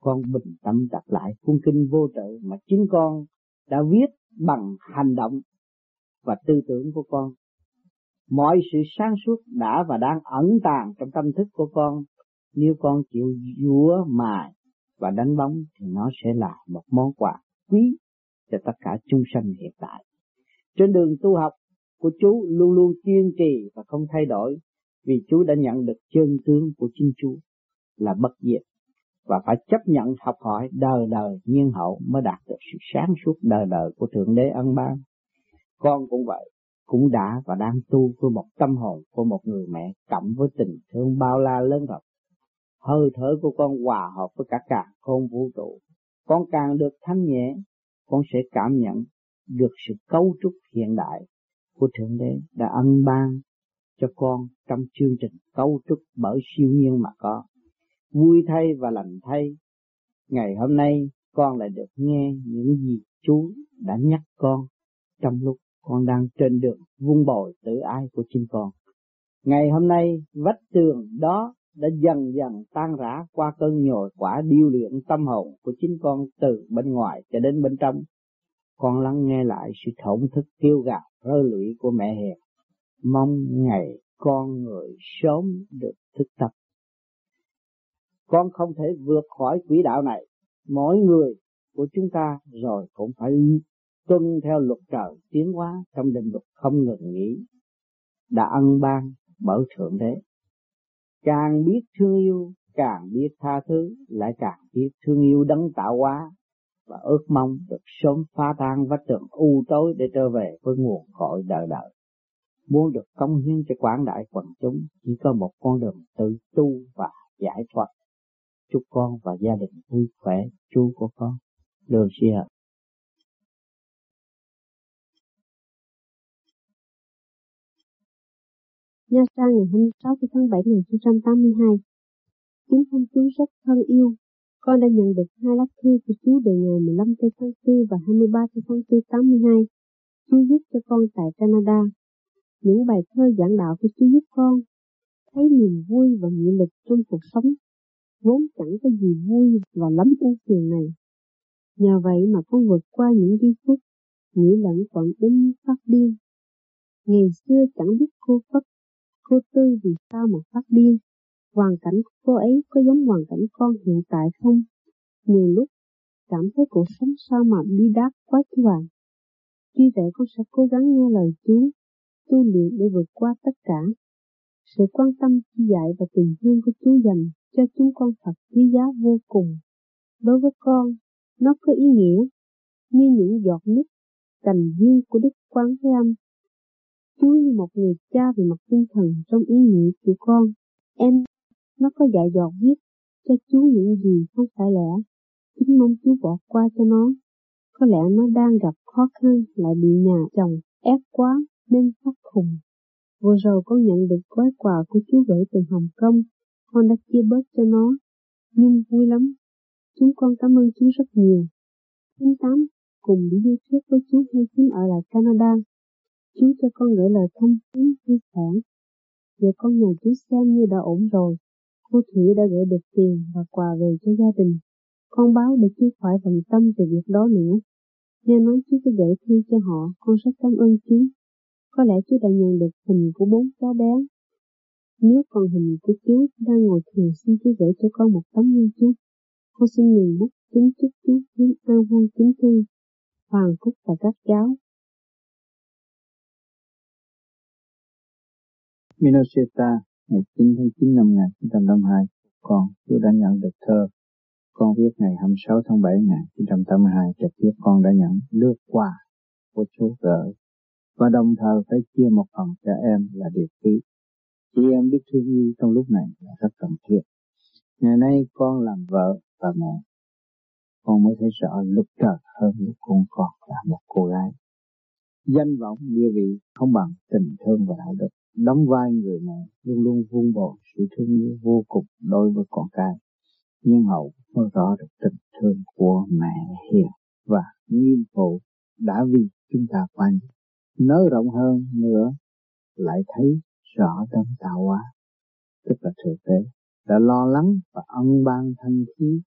Con bình tâm đọc lại cuốn kinh vô tự mà chính con đã viết bằng hành động và tư tưởng của con. Mọi sự sáng suốt đã và đang ẩn tàng trong tâm thức của con. Nếu con chịu dúa mài và đánh bóng thì nó sẽ là một món quà quý cho tất cả chúng sanh hiện tại. Trên đường tu học của chú luôn luôn kiên trì và không thay đổi, vì chú đã nhận được chân tướng của chính chú là bất diệt, và phải chấp nhận học hỏi đời đời nhiên hậu mới đạt được sự sáng suốt đời đời của Thượng Đế ân ban. Con cũng vậy, cũng đã và đang tu với một tâm hồn của một người mẹ cộng với tình thương bao la lớn rộng. Hơi thở của con hòa hợp với cả càn khôn vũ trụ. Con càng được thanh nhẹ, con sẽ cảm nhận được sự cấu trúc hiện đại của Thượng Đế đã ân ban cho con trong chương trình cấu trúc bởi siêu nhiên mà có. Vui thay và lành thay, ngày hôm nay con lại được nghe những gì chú đã nhắc con trong lúc con đang trên đường vun bồi tự ái của chính con. Ngày hôm nay vách tường đó đã dần dần tan rã qua cơn nhồi quả điêu luyện tâm hồn của chính con từ bên ngoài cho đến bên trong. Con lắng nghe lại sự thổn thức kêu gào rơi lụy của mẹ hiền, mong ngày con người sớm được thức tập. Con không thể vượt khỏi quỹ đạo này, mỗi người của chúng ta rồi cũng phải tuân theo luật trời tiến hóa trong định luật không ngừng nghỉ đã ân ban bởi Thượng Đế. Càng biết thương yêu, càng biết tha thứ, lại càng biết thương yêu đấng tạo hóa và ước mong được sớm phá tan vách tường u tối để trở về với nguồn cội đời đời. Muốn được cống hiến cho quảng đại quần chúng, chỉ có một con đường tự tu và giải thoát. Chúc con và gia đình vui khỏe, chú của con. Đường si hợp. Nha Trang ngày 26 tháng 7 1982. Kính thưa chú rất thân yêu, con đã nhận được 2 lá thư của chú đề ngày 15 tháng 4 và 23 tháng 4 82. Chú viết cho con tại Canada. Những bài thơ giảng đạo của chú giúp con thấy niềm vui và nghị lực trong cuộc sống, vốn chẳng có gì vui và lắm ưu phiền này. Nhờ vậy mà con vượt qua những giây phút nghĩ lẫn quẩn đến phát điên. Ngày xưa chẳng biết cô Phất, cô Tư vì sao mà phát điên. Hoàn cảnh của cô ấy có giống hoàn cảnh con hiện tại không? Nhiều lúc cảm thấy cuộc sống sao mà bi đát quá chú ạ. Tuy vậy con sẽ cố gắng nghe lời chú, tu luyện để vượt qua tất cả. Sự quan tâm, chỉ dạy và tình thương của chú dành cho chúng con thật quý giá vô cùng. Đối với con, nó có ý nghĩa như những giọt nước cành duyên của Đức Quán Thế Âm. Chú như một người cha về mặt tinh thần trong ý nghĩ của con. Nó có dạy dột viết cho chú những gì không phải lẽ. Kính mong chú bỏ qua cho nó. Có lẽ nó đang gặp khó khăn, lại bị nhà chồng ép quá nên phát khùng. Vừa rồi con nhận được gói quà của chú gửi từ Hồng Kông. Con đã chia bớt cho nó, nhưng vui lắm. Chúng con cảm ơn chú rất nhiều. Tháng 8 cùng đi du thuyết với chú hay chú ở lại Canada. Chú cho con gửi lời thăm viếng vui vẻ. Giờ con nhờ chú xem như đã ổn rồi. Cô Thủy đã gửi được tiền và quà về cho gia đình. Con báo để chú khỏi bận tâm về việc đó nữa. Nghe nói chú có gửi thư cho họ, con rất cảm ơn chú. Có lẽ chú đã nhận được hình của 4 cháu bé. Nếu còn hình của chú đang ngồi thiền, xin chú gửi cho con một tấm nhân chú. Con xin ngừng bút kính chúc chú hướng an vui kính thư, Hoàng Cúc và các cháu. Minnesota, ngày 9 tháng 9 năm 1982, tôi đã nhận được thơ. Con viết ngày 26 tháng 7 1982, trực tiếp con đã nhận lướt qua của chú gửi. Và đồng thời phải chia một phần cho em là điều quý. Chị em biết thương yêu trong lúc này là rất cần thiết. Ngày nay con làm vợ và mẹ, con mới thấy rõ lúc trời hơn lúc con còn là một cô gái. Danh vọng địa vị không bằng tình thương và đạo đức. Đóng vai người mẹ luôn luôn vun bồi sự thương yêu vô cùng đối với con cái. Nhưng hậu mới rõ được tình thương của mẹ hiền và nghiêm phụ đã vì chúng ta quan nới rộng hơn nữa, lại thấy rõ đấng tạo hóa, tức là Thượng Đế đã lo lắng và ân ban thanh khí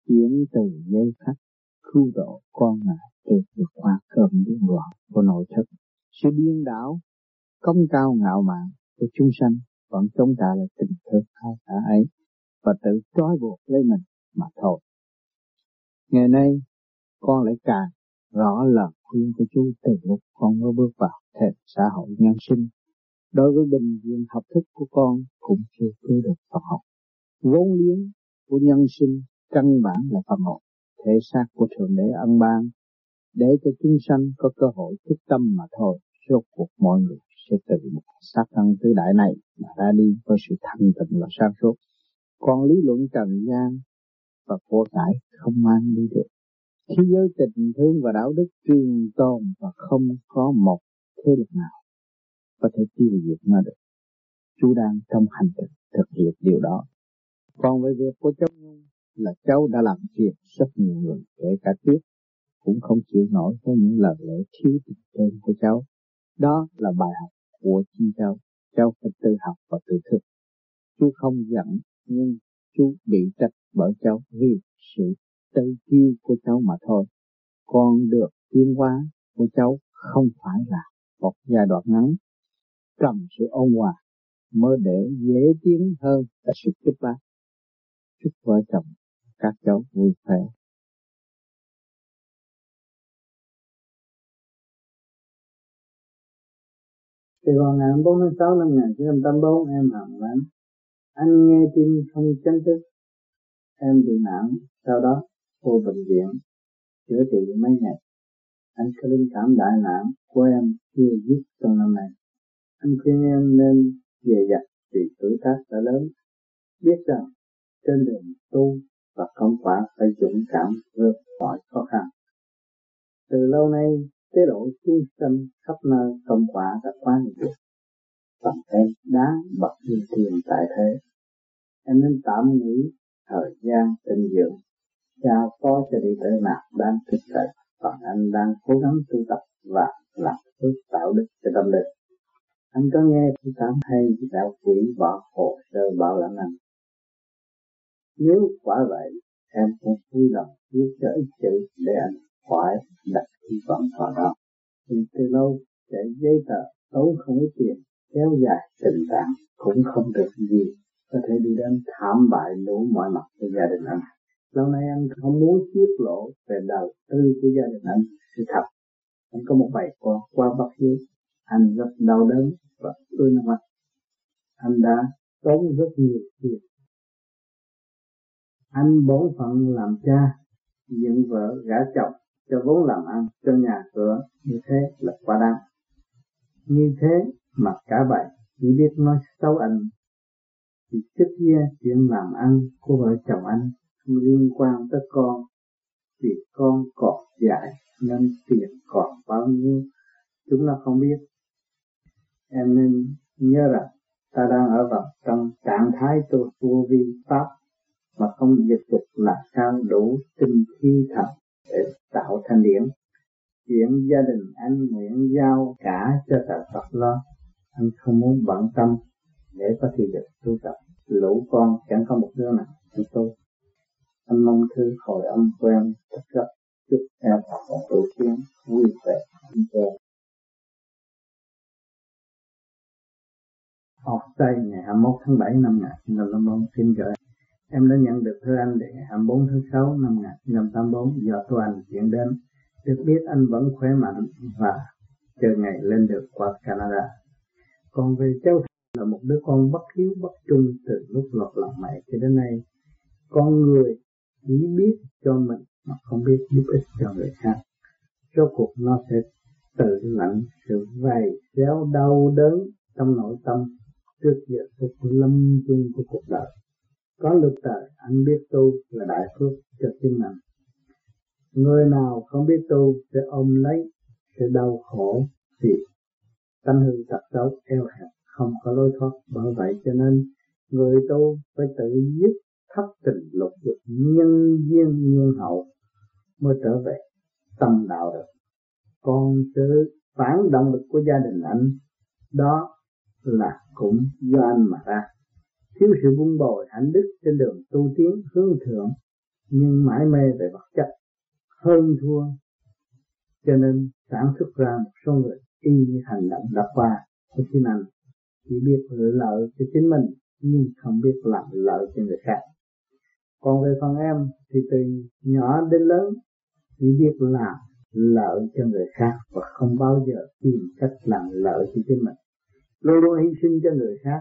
chuyển từ giây khắc cứu độ con ngài để vượt qua cơn điên loạn của nội thức. Sự điên đảo, công cao ngạo mạn của chúng sanh vẫn chống trả lại tình thương cao cả ấy và tự trói buộc lấy mình mà thôi. Ngày nay con lại càng rõ lời khuyên của chú từ lúc con mới bước vào thềm xã hội nhân sinh. Đối với bình diện học thức của con cũng chưa cứu được Phật học. Vốn liếng của nhân sinh căn bản là phần hồn, thể xác của Thượng Đế ân ban để cho chúng sanh có cơ hội thức tâm mà thôi. Rốt cuộc mọi người sẽ từ một xác thân tứ đại này mà ra đi với sự thanh tịnh và sáng suốt. Còn lý luận trần gian và của cải không mang đi được. Khi giới tình thương và đạo đức trường tồn và không có một thế lực nào có thể tiêu diệt nó được. Chú đang trong hành trình thực hiện điều đó. Còn về việc của cháu Nhung là cháu đã làm việc rất nhiều người, kể cả Tuyết cũng không chịu nổi với những lời lẽ thiếu tình thương của cháu. Đó là bài học của chính cháu. Cháu phải tự học và tự thức. Chú không giận, nhưng chú bị trách bởi cháu vì sự tự kiêu của cháu mà thôi. Còn được tiến hóa của cháu không phải là một giai đoạn ngắn. Cầm sự ôn hòa mới để dễ tiến hơn là sự kích bác. Chúc vợ chồng các cháu vui khỏe. Sài Gòn ngày 4 tháng 6 năm 1984, em Hằng Văn. Anh nghe tin không chính thức, em bị nạn, sau đó vô bệnh viện chữa trị mấy ngày. Anh có linh cảm đại nạn của em chưa dứt trong năm nay. Anh khuyên em nên về dặt vì tuổi tác đã lớn, biết rằng trên đường tu và công quả phải dũng cảm vượt mọi khó khăn. Từ lâu nay chế độ chúng sanh khắp nơi công quả đã quá nhiều, bằng thêm đáng bậc ưu tiên tại thế. Em nên tạm nghỉ thời gian tịnh dưỡng, giao phó cho đi tới nào đang thực tại, còn anh đang cố gắng tu tập và làm phước tạo đức cho tâm linh. Anh có nghe tôi cảm hay đạo quỷ bỏ hồ sơ bảo lãnh anh. Nếu quả vậy, em cũng vui lòng viết cho ít chữ để anh khỏi đặt hy vọng vào đó. Vì từ lâu chạy giấy tờ tốn không ít tiền, kéo dài tình trạng cũng không được gì, có thể đi đến thảm bại đủ mọi mặt của gia đình anh. Lâu nay anh không muốn tiết lộ về đời tư của gia đình anh. Sự thật, anh có một bài con qua Bắc Hiếu, anh rất đau đớn và ưa nước mắt. Anh đã tốn rất nhiều tiền. Anh bổn phận làm cha, dựng vợ gả chồng cho vốn làm ăn, cho nhà cửa, như thế là quá đáng. Như thế mà cả bầy chỉ biết nói xấu anh. Thì trước kia chuyện làm ăn của vợ chồng anh không liên quan tới con, vì con còn dại nên tiền còn bao nhiêu chúng nó không biết. Em nên nhớ rằng ta đang ở vào trong trạng thái tu vô vi pháp mà không dịch tục là sao đủ tinh khí thần để tạo thành điển. Chuyện gia đình anh nguyện giao cả cho trời Phật lo. Anh không muốn bận tâm để có thời giờ tu tập. Lũ con chẳng có một đứa nào như tôi. Anh mong thư hồi âm của em thật gấp. Chúc em và tổ tiên vui vẻ hạnh phúc. Học Tây ngày 21 tháng 7 năm 1954 xin gửi. Em đã nhận được thư anh để ngày 24 tháng 6 năm 1984 do tôi anh chuyển đến. Được biết anh vẫn khỏe mạnh và chờ ngày lên được qua Canada. Còn về cháu là một đứa con bất hiếu bất trung từ lúc lọt lòng mẹ cho đến nay. Con người chỉ biết cho mình mà không biết giúp ích cho người khác. Rốt cuộc nó sẽ tự lãnh sự vầy xéo đau đớn trong nội tâm trước giờ phút lâm chung của cuộc đời. Có lực trời anh biết tu là đại phước cho chính mình. Người nào không biết tu sẽ ôm lấy sẽ đau khổ vì tánh hư tật xấu eo hẹp không có lối thoát. Bởi vậy cho nên người tu phải tự dứt thất tình lục dục nhân duyên nhiên hậu mới trở về tâm đạo được. Còn sự phản động lực của gia đình anh đó là cũng do anh mà ra. Thiếu sự vun bồi hạnh đức trên đường tu tiến hướng thượng nhưng mãi mê về vật chất hơn thua, cho nên sản xuất ra một số người y như hành động đã qua của chính anh, chỉ biết lợi cho chính mình nhưng không biết làm lợi cho người khác. Còn về phần em thì từ nhỏ đến lớn chỉ biết làm lợi cho người khác và không bao giờ tìm cách làm lợi cho chính mình, luôn luôn hy sinh cho người khác.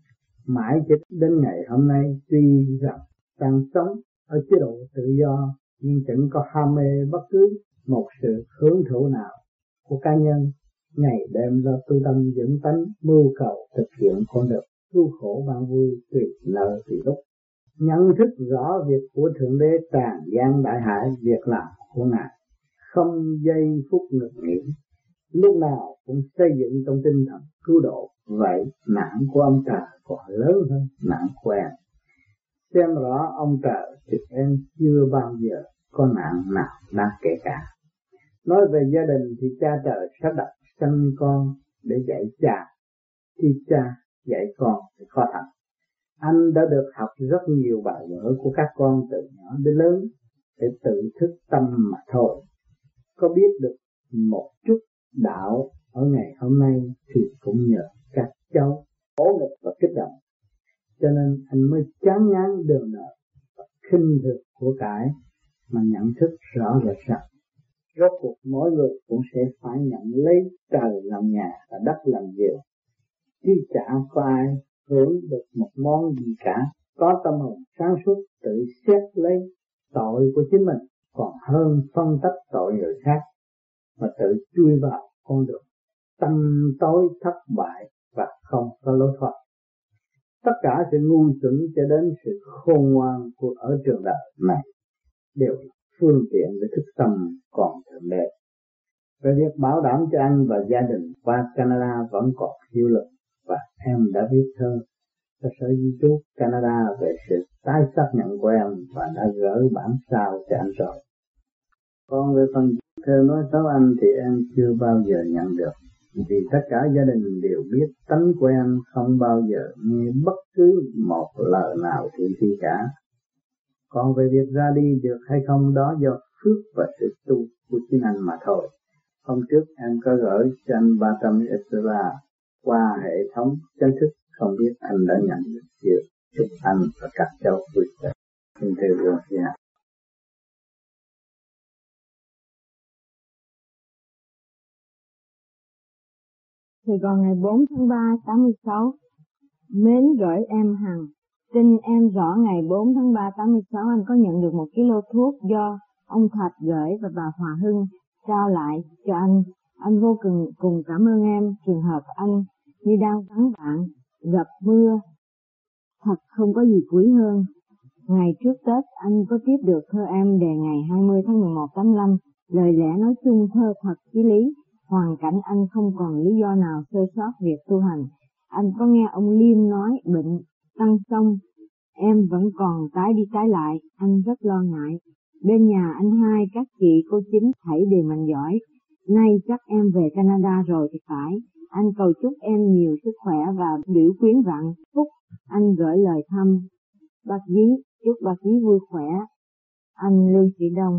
Mãi cho đến ngày hôm nay tuy rằng đang sống ở chế độ tự do nhưng chẳng có ham mê bất cứ một sự hưởng thụ nào của cá nhân, ngày đêm lo tu tâm dưỡng tánh, mưu cầu thực hiện con đường cứu khổ ban vui tùy nơi tùy lúc. Nhận thức rõ việc của Thượng Đế tràn gian đại hải, việc làm của Ngài không giây phút ngừng nghỉ, lúc nào cũng xây dựng trong tinh thần cứu độ. Vậy nạn của ông trời còn lớn hơn nạn của em. Xem rõ ông trời thì em chưa bao giờ có nạn nào đáng kể cả. Nói về gia đình thì cha trời sắp đặt sanh con để dạy cha, khi cha dạy con thì khó thật. Anh đã được học rất nhiều bài vở của các con từ nhỏ đến lớn để tự thức tâm mà thôi. Có biết được một chút đạo ở ngày hôm nay thì cũng nhờ các cháu khổ nghịch và kích động, cho nên anh mới chán ngán đường đời và khinh thường của cải mà nhận thức rõ rệt rằng rốt cuộc mỗi người cũng sẽ phải nhận lấy trời làm nhà và đất làm giường, chứ chả có ai hưởng được một món gì cả. Có tâm hồn sáng suốt tự xét lấy tội của chính mình còn hơn phân tích tội người khác mà tự chui vào con đường tâm tối thất bại và không có lối thoát. Tất cả sự ngu xuẩn cho đến sự khôn ngoan của ở trường đời này đều là phương tiện để thức tâm còn thượng đế. Về việc bảo đảm cho anh và gia đình qua Canada vẫn còn hiệu lực, và em đã viết thơ cho Sở Di trú Canada về sự tái xác nhận của em và đã gửi bản sao cho anh rồi. Còn về phần thơ nói xấu anh thì em chưa bao giờ nhận được, vì tất cả gia đình đều biết tánh của em không bao giờ nghe bất cứ một lời nào thị phi cả. Còn về việc ra đi được hay không đó do phước và sự tu của chính anh mà thôi. Hôm trước em có gửi cho anh 300 $, qua hệ thống chính thức, không biết anh đã nhận được chưa. Chúc anh và các cháu vui vẻ. Xin thưa Vương Phi Hạ. Sài Gòn ngày 4 tháng 3, 86. Mến gửi em Hằng. Tin em rõ ngày 4 tháng 3, 86 anh có nhận được 1 kg thuốc do ông Thạch gửi và bà Hòa Hưng trao lại cho anh. Anh vô cùng cảm ơn em. Trường hợp anh như đang vắng bạn, gặp mưa, thật không có gì quý hơn. Ngày trước Tết anh có tiếp được thơ em đề ngày 20 tháng 11 85. Lời lẽ nói chung thơ thật chí lý. Hoàn cảnh anh không còn lý do nào sơ sót việc tu hành. Anh có nghe ông Liêm nói bệnh tăng xong, em vẫn còn tái đi tái lại, anh rất lo ngại. Bên nhà anh hai, các chị, cô Chính thảy đều mạnh giỏi. Nay chắc em về Canada rồi thì phải. Anh cầu chúc em nhiều sức khỏe và biểu quyến vạn phúc. Anh gửi lời thăm. Bác Dí, chúc bác Dí vui khỏe. Anh Lưu Sĩ Đông.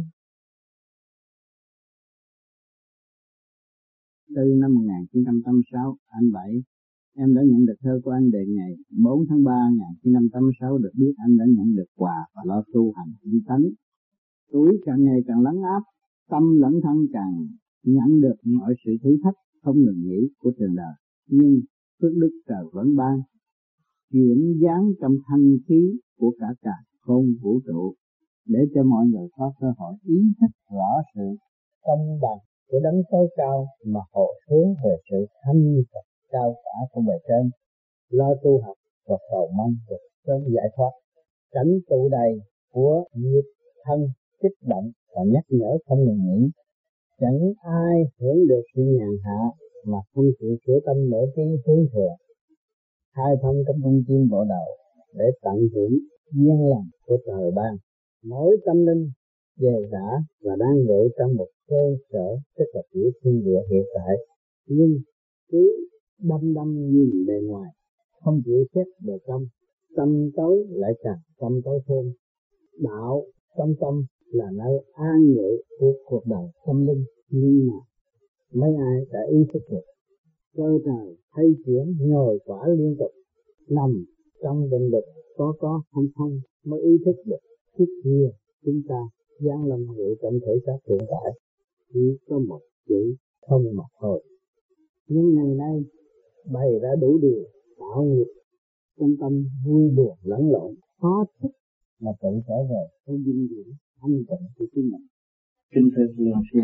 Từ năm 1986, anh Bảy, em đã nhận được thơ của anh đề ngày 4 tháng 3 1986, được biết anh đã nhận được quà và lo tu hành tinh tấn. Tuổi càng ngày càng lắng áp, tâm lẫn thân càng nhận được mọi sự thử thách không ngừng nghỉ của trường đời. Nhưng phước đức trời vẫn ban, chuyển dáng trong thanh khí của cả khôn vũ trụ, để cho mọi người có cơ hội ý thức rõ sự công bằng của đấng tối cao mà hồi hướng về sự thanh thật cao cả của bề trên, lo tu học và cầu mong được sớm giải thoát. Cảnh tụ đầy của nghiệp thân kích động và nhắc nhở không ngừng nghỉ. Chẳng ai hưởng được sự nhàn hạ mà không chịu sửa tâm mở trí hướng thừa, khai thông trong con tim bộ đầu để tận hưởng duyên lành của trời ban. Mỗi tâm linh đều đã và đang ngự trong một cơ sở tức là tiểu thiên địa hiện tại, nhưng cứ đâm nhìn bề ngoài, không chịu xét bề trong, tâm tối lại càng tâm tối hơn. Đạo Trong tâm là nơi an nhẹ của cuộc đời tâm linh, nhưng mà mấy ai đã ý thức được cơ trời thay chuyển nhồi quả liên tục, nằm trong định lực có không mới ý thức được trước kia chúng ta giáng lâm ngự trong thể xác hiện tại chỉ có một chữ không mà thôi. Nhưng ngày nay bày ra đủ điều tạo nghiệp trong tâm vui buồn lẫn lộn, khó thức mà tự trở về với dinh dưỡng thanh tịnh của chính mình. Kính thưa Lương Sư,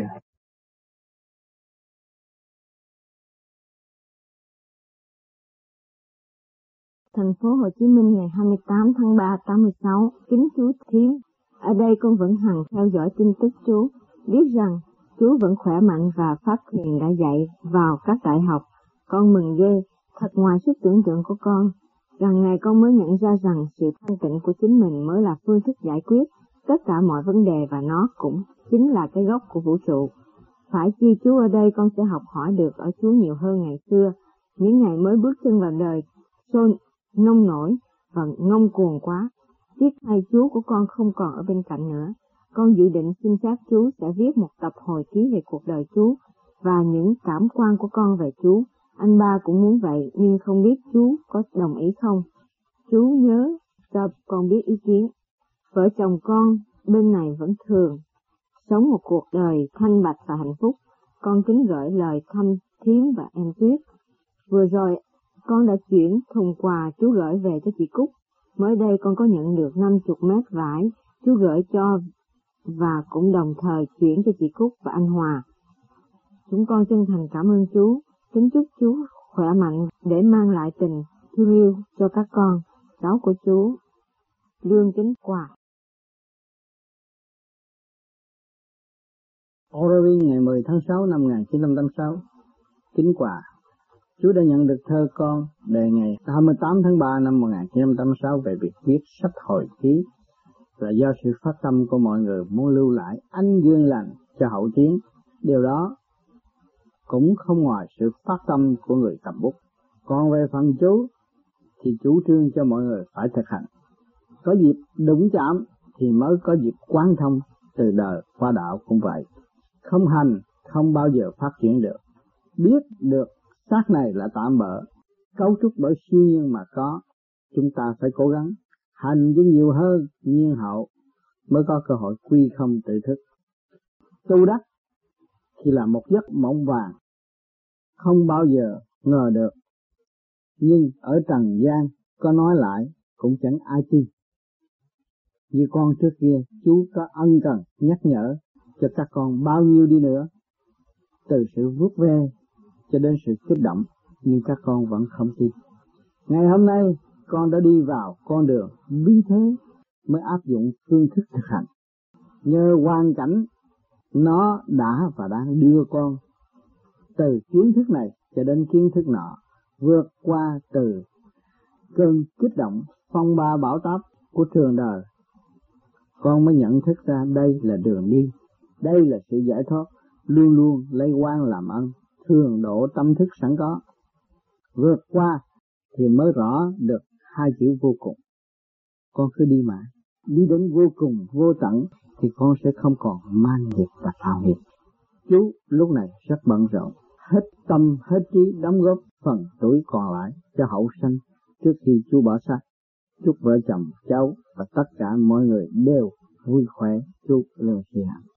Thành phố Hồ Chí Minh ngày 28 tháng 3 86. Kính chú Thiếm, ở đây con vẫn hằng theo dõi tin tức chú, biết rằng chú vẫn khỏe mạnh và pháp thiền đã dạy vào các đại học. Con mừng ghê, thật ngoài sức tưởng tượng của con. Rằng ngày con mới nhận ra rằng sự thanh tịnh của chính mình mới là phương thức giải quyết tất cả mọi vấn đề, và nó cũng chính là cái gốc của vũ trụ. Phải chi chú ở đây con sẽ học hỏi được ở chú nhiều hơn ngày xưa, những ngày mới bước chân vào đời sôi nông nổi và ngông cuồng quá. Tiếc thay chú của con không còn ở bên cạnh nữa. Con dự định xin phép chú sẽ viết một tập hồi ký về cuộc đời chú và những cảm quan của con về chú. Anh ba cũng muốn vậy, nhưng không biết chú có đồng ý không. Chú nhớ cho con biết ý kiến. Vợ chồng con bên này vẫn thường sống một cuộc đời thanh bạch và hạnh phúc. Con kính gửi lời thăm Thiếm và em Tuyết. Vừa rồi con đã chuyển thùng quà chú gửi về cho chị Cúc. Mới đây con có nhận được 50 mét vải chú gửi cho, và cũng đồng thời chuyển cho chị Cúc và anh Hòa. Chúng con chân thành cảm ơn chú. Kính chúc chú khỏe mạnh để mang lại tình thương yêu cho các con. Cháu của chú, Lương kính quà. Oregon ngày 10 tháng 6 năm 1986. Kính quà. Chú đã nhận được thơ con đề ngày 28 tháng 3 năm 1986 về việc viết sách hồi ký, là do sự phát tâm của mọi người muốn lưu lại ánh gương lành cho hậu tiến. Điều đó cũng không ngoài sự phát tâm của người cầm bút. Còn về phần chú thì chủ trương cho mọi người phải thực hành. Có dịp đụng chạm thì mới có dịp quán thông, từ đời qua đạo cũng vậy. Không hành không bao giờ phát triển được. Biết được xác này là tạm bợ, cấu trúc bởi siêu nhiên mà có, chúng ta phải cố gắng hành với nhiều hơn nhiên hậu mới có cơ hội quy không tự thức. Tu đắc thì là một giấc mộng vàng, không bao giờ ngờ được. Nhưng ở trần gian có nói lại cũng chẳng ai tin. Như con trước kia, chú có ân cần nhắc nhở cho các con bao nhiêu đi nữa, từ sự vuốt ve cho đến sự kích động, nhưng các con vẫn không tin. Ngày hôm nay con đã đi vào con đường bí thế mới áp dụng phương thức thực hành. Nhờ hoàn cảnh nó đã và đang đưa con từ kiến thức này cho đến kiến thức nọ, vượt qua từ cơn kích động phong ba bão táp của trường đời. Con mới nhận thức ra đây là đường đi, đây là sự giải thoát, luôn luôn lấy oan làm ân, thường độ tâm thức sẵn có. Vượt qua thì mới rõ được hai chữ vô cùng. Con cứ đi mãi, đi đến vô cùng vô tận thì con sẽ không còn man nghiệp và tạo nghiệp. Chú lúc này rất bận rộn, hết tâm hết trí đóng góp phần tuổi còn lại cho hậu sanh trước khi chú bỏ xác. Chúc vợ chồng cháu và tất cả mọi người đều vui khỏe. Chúc Lương Sư Hạnh.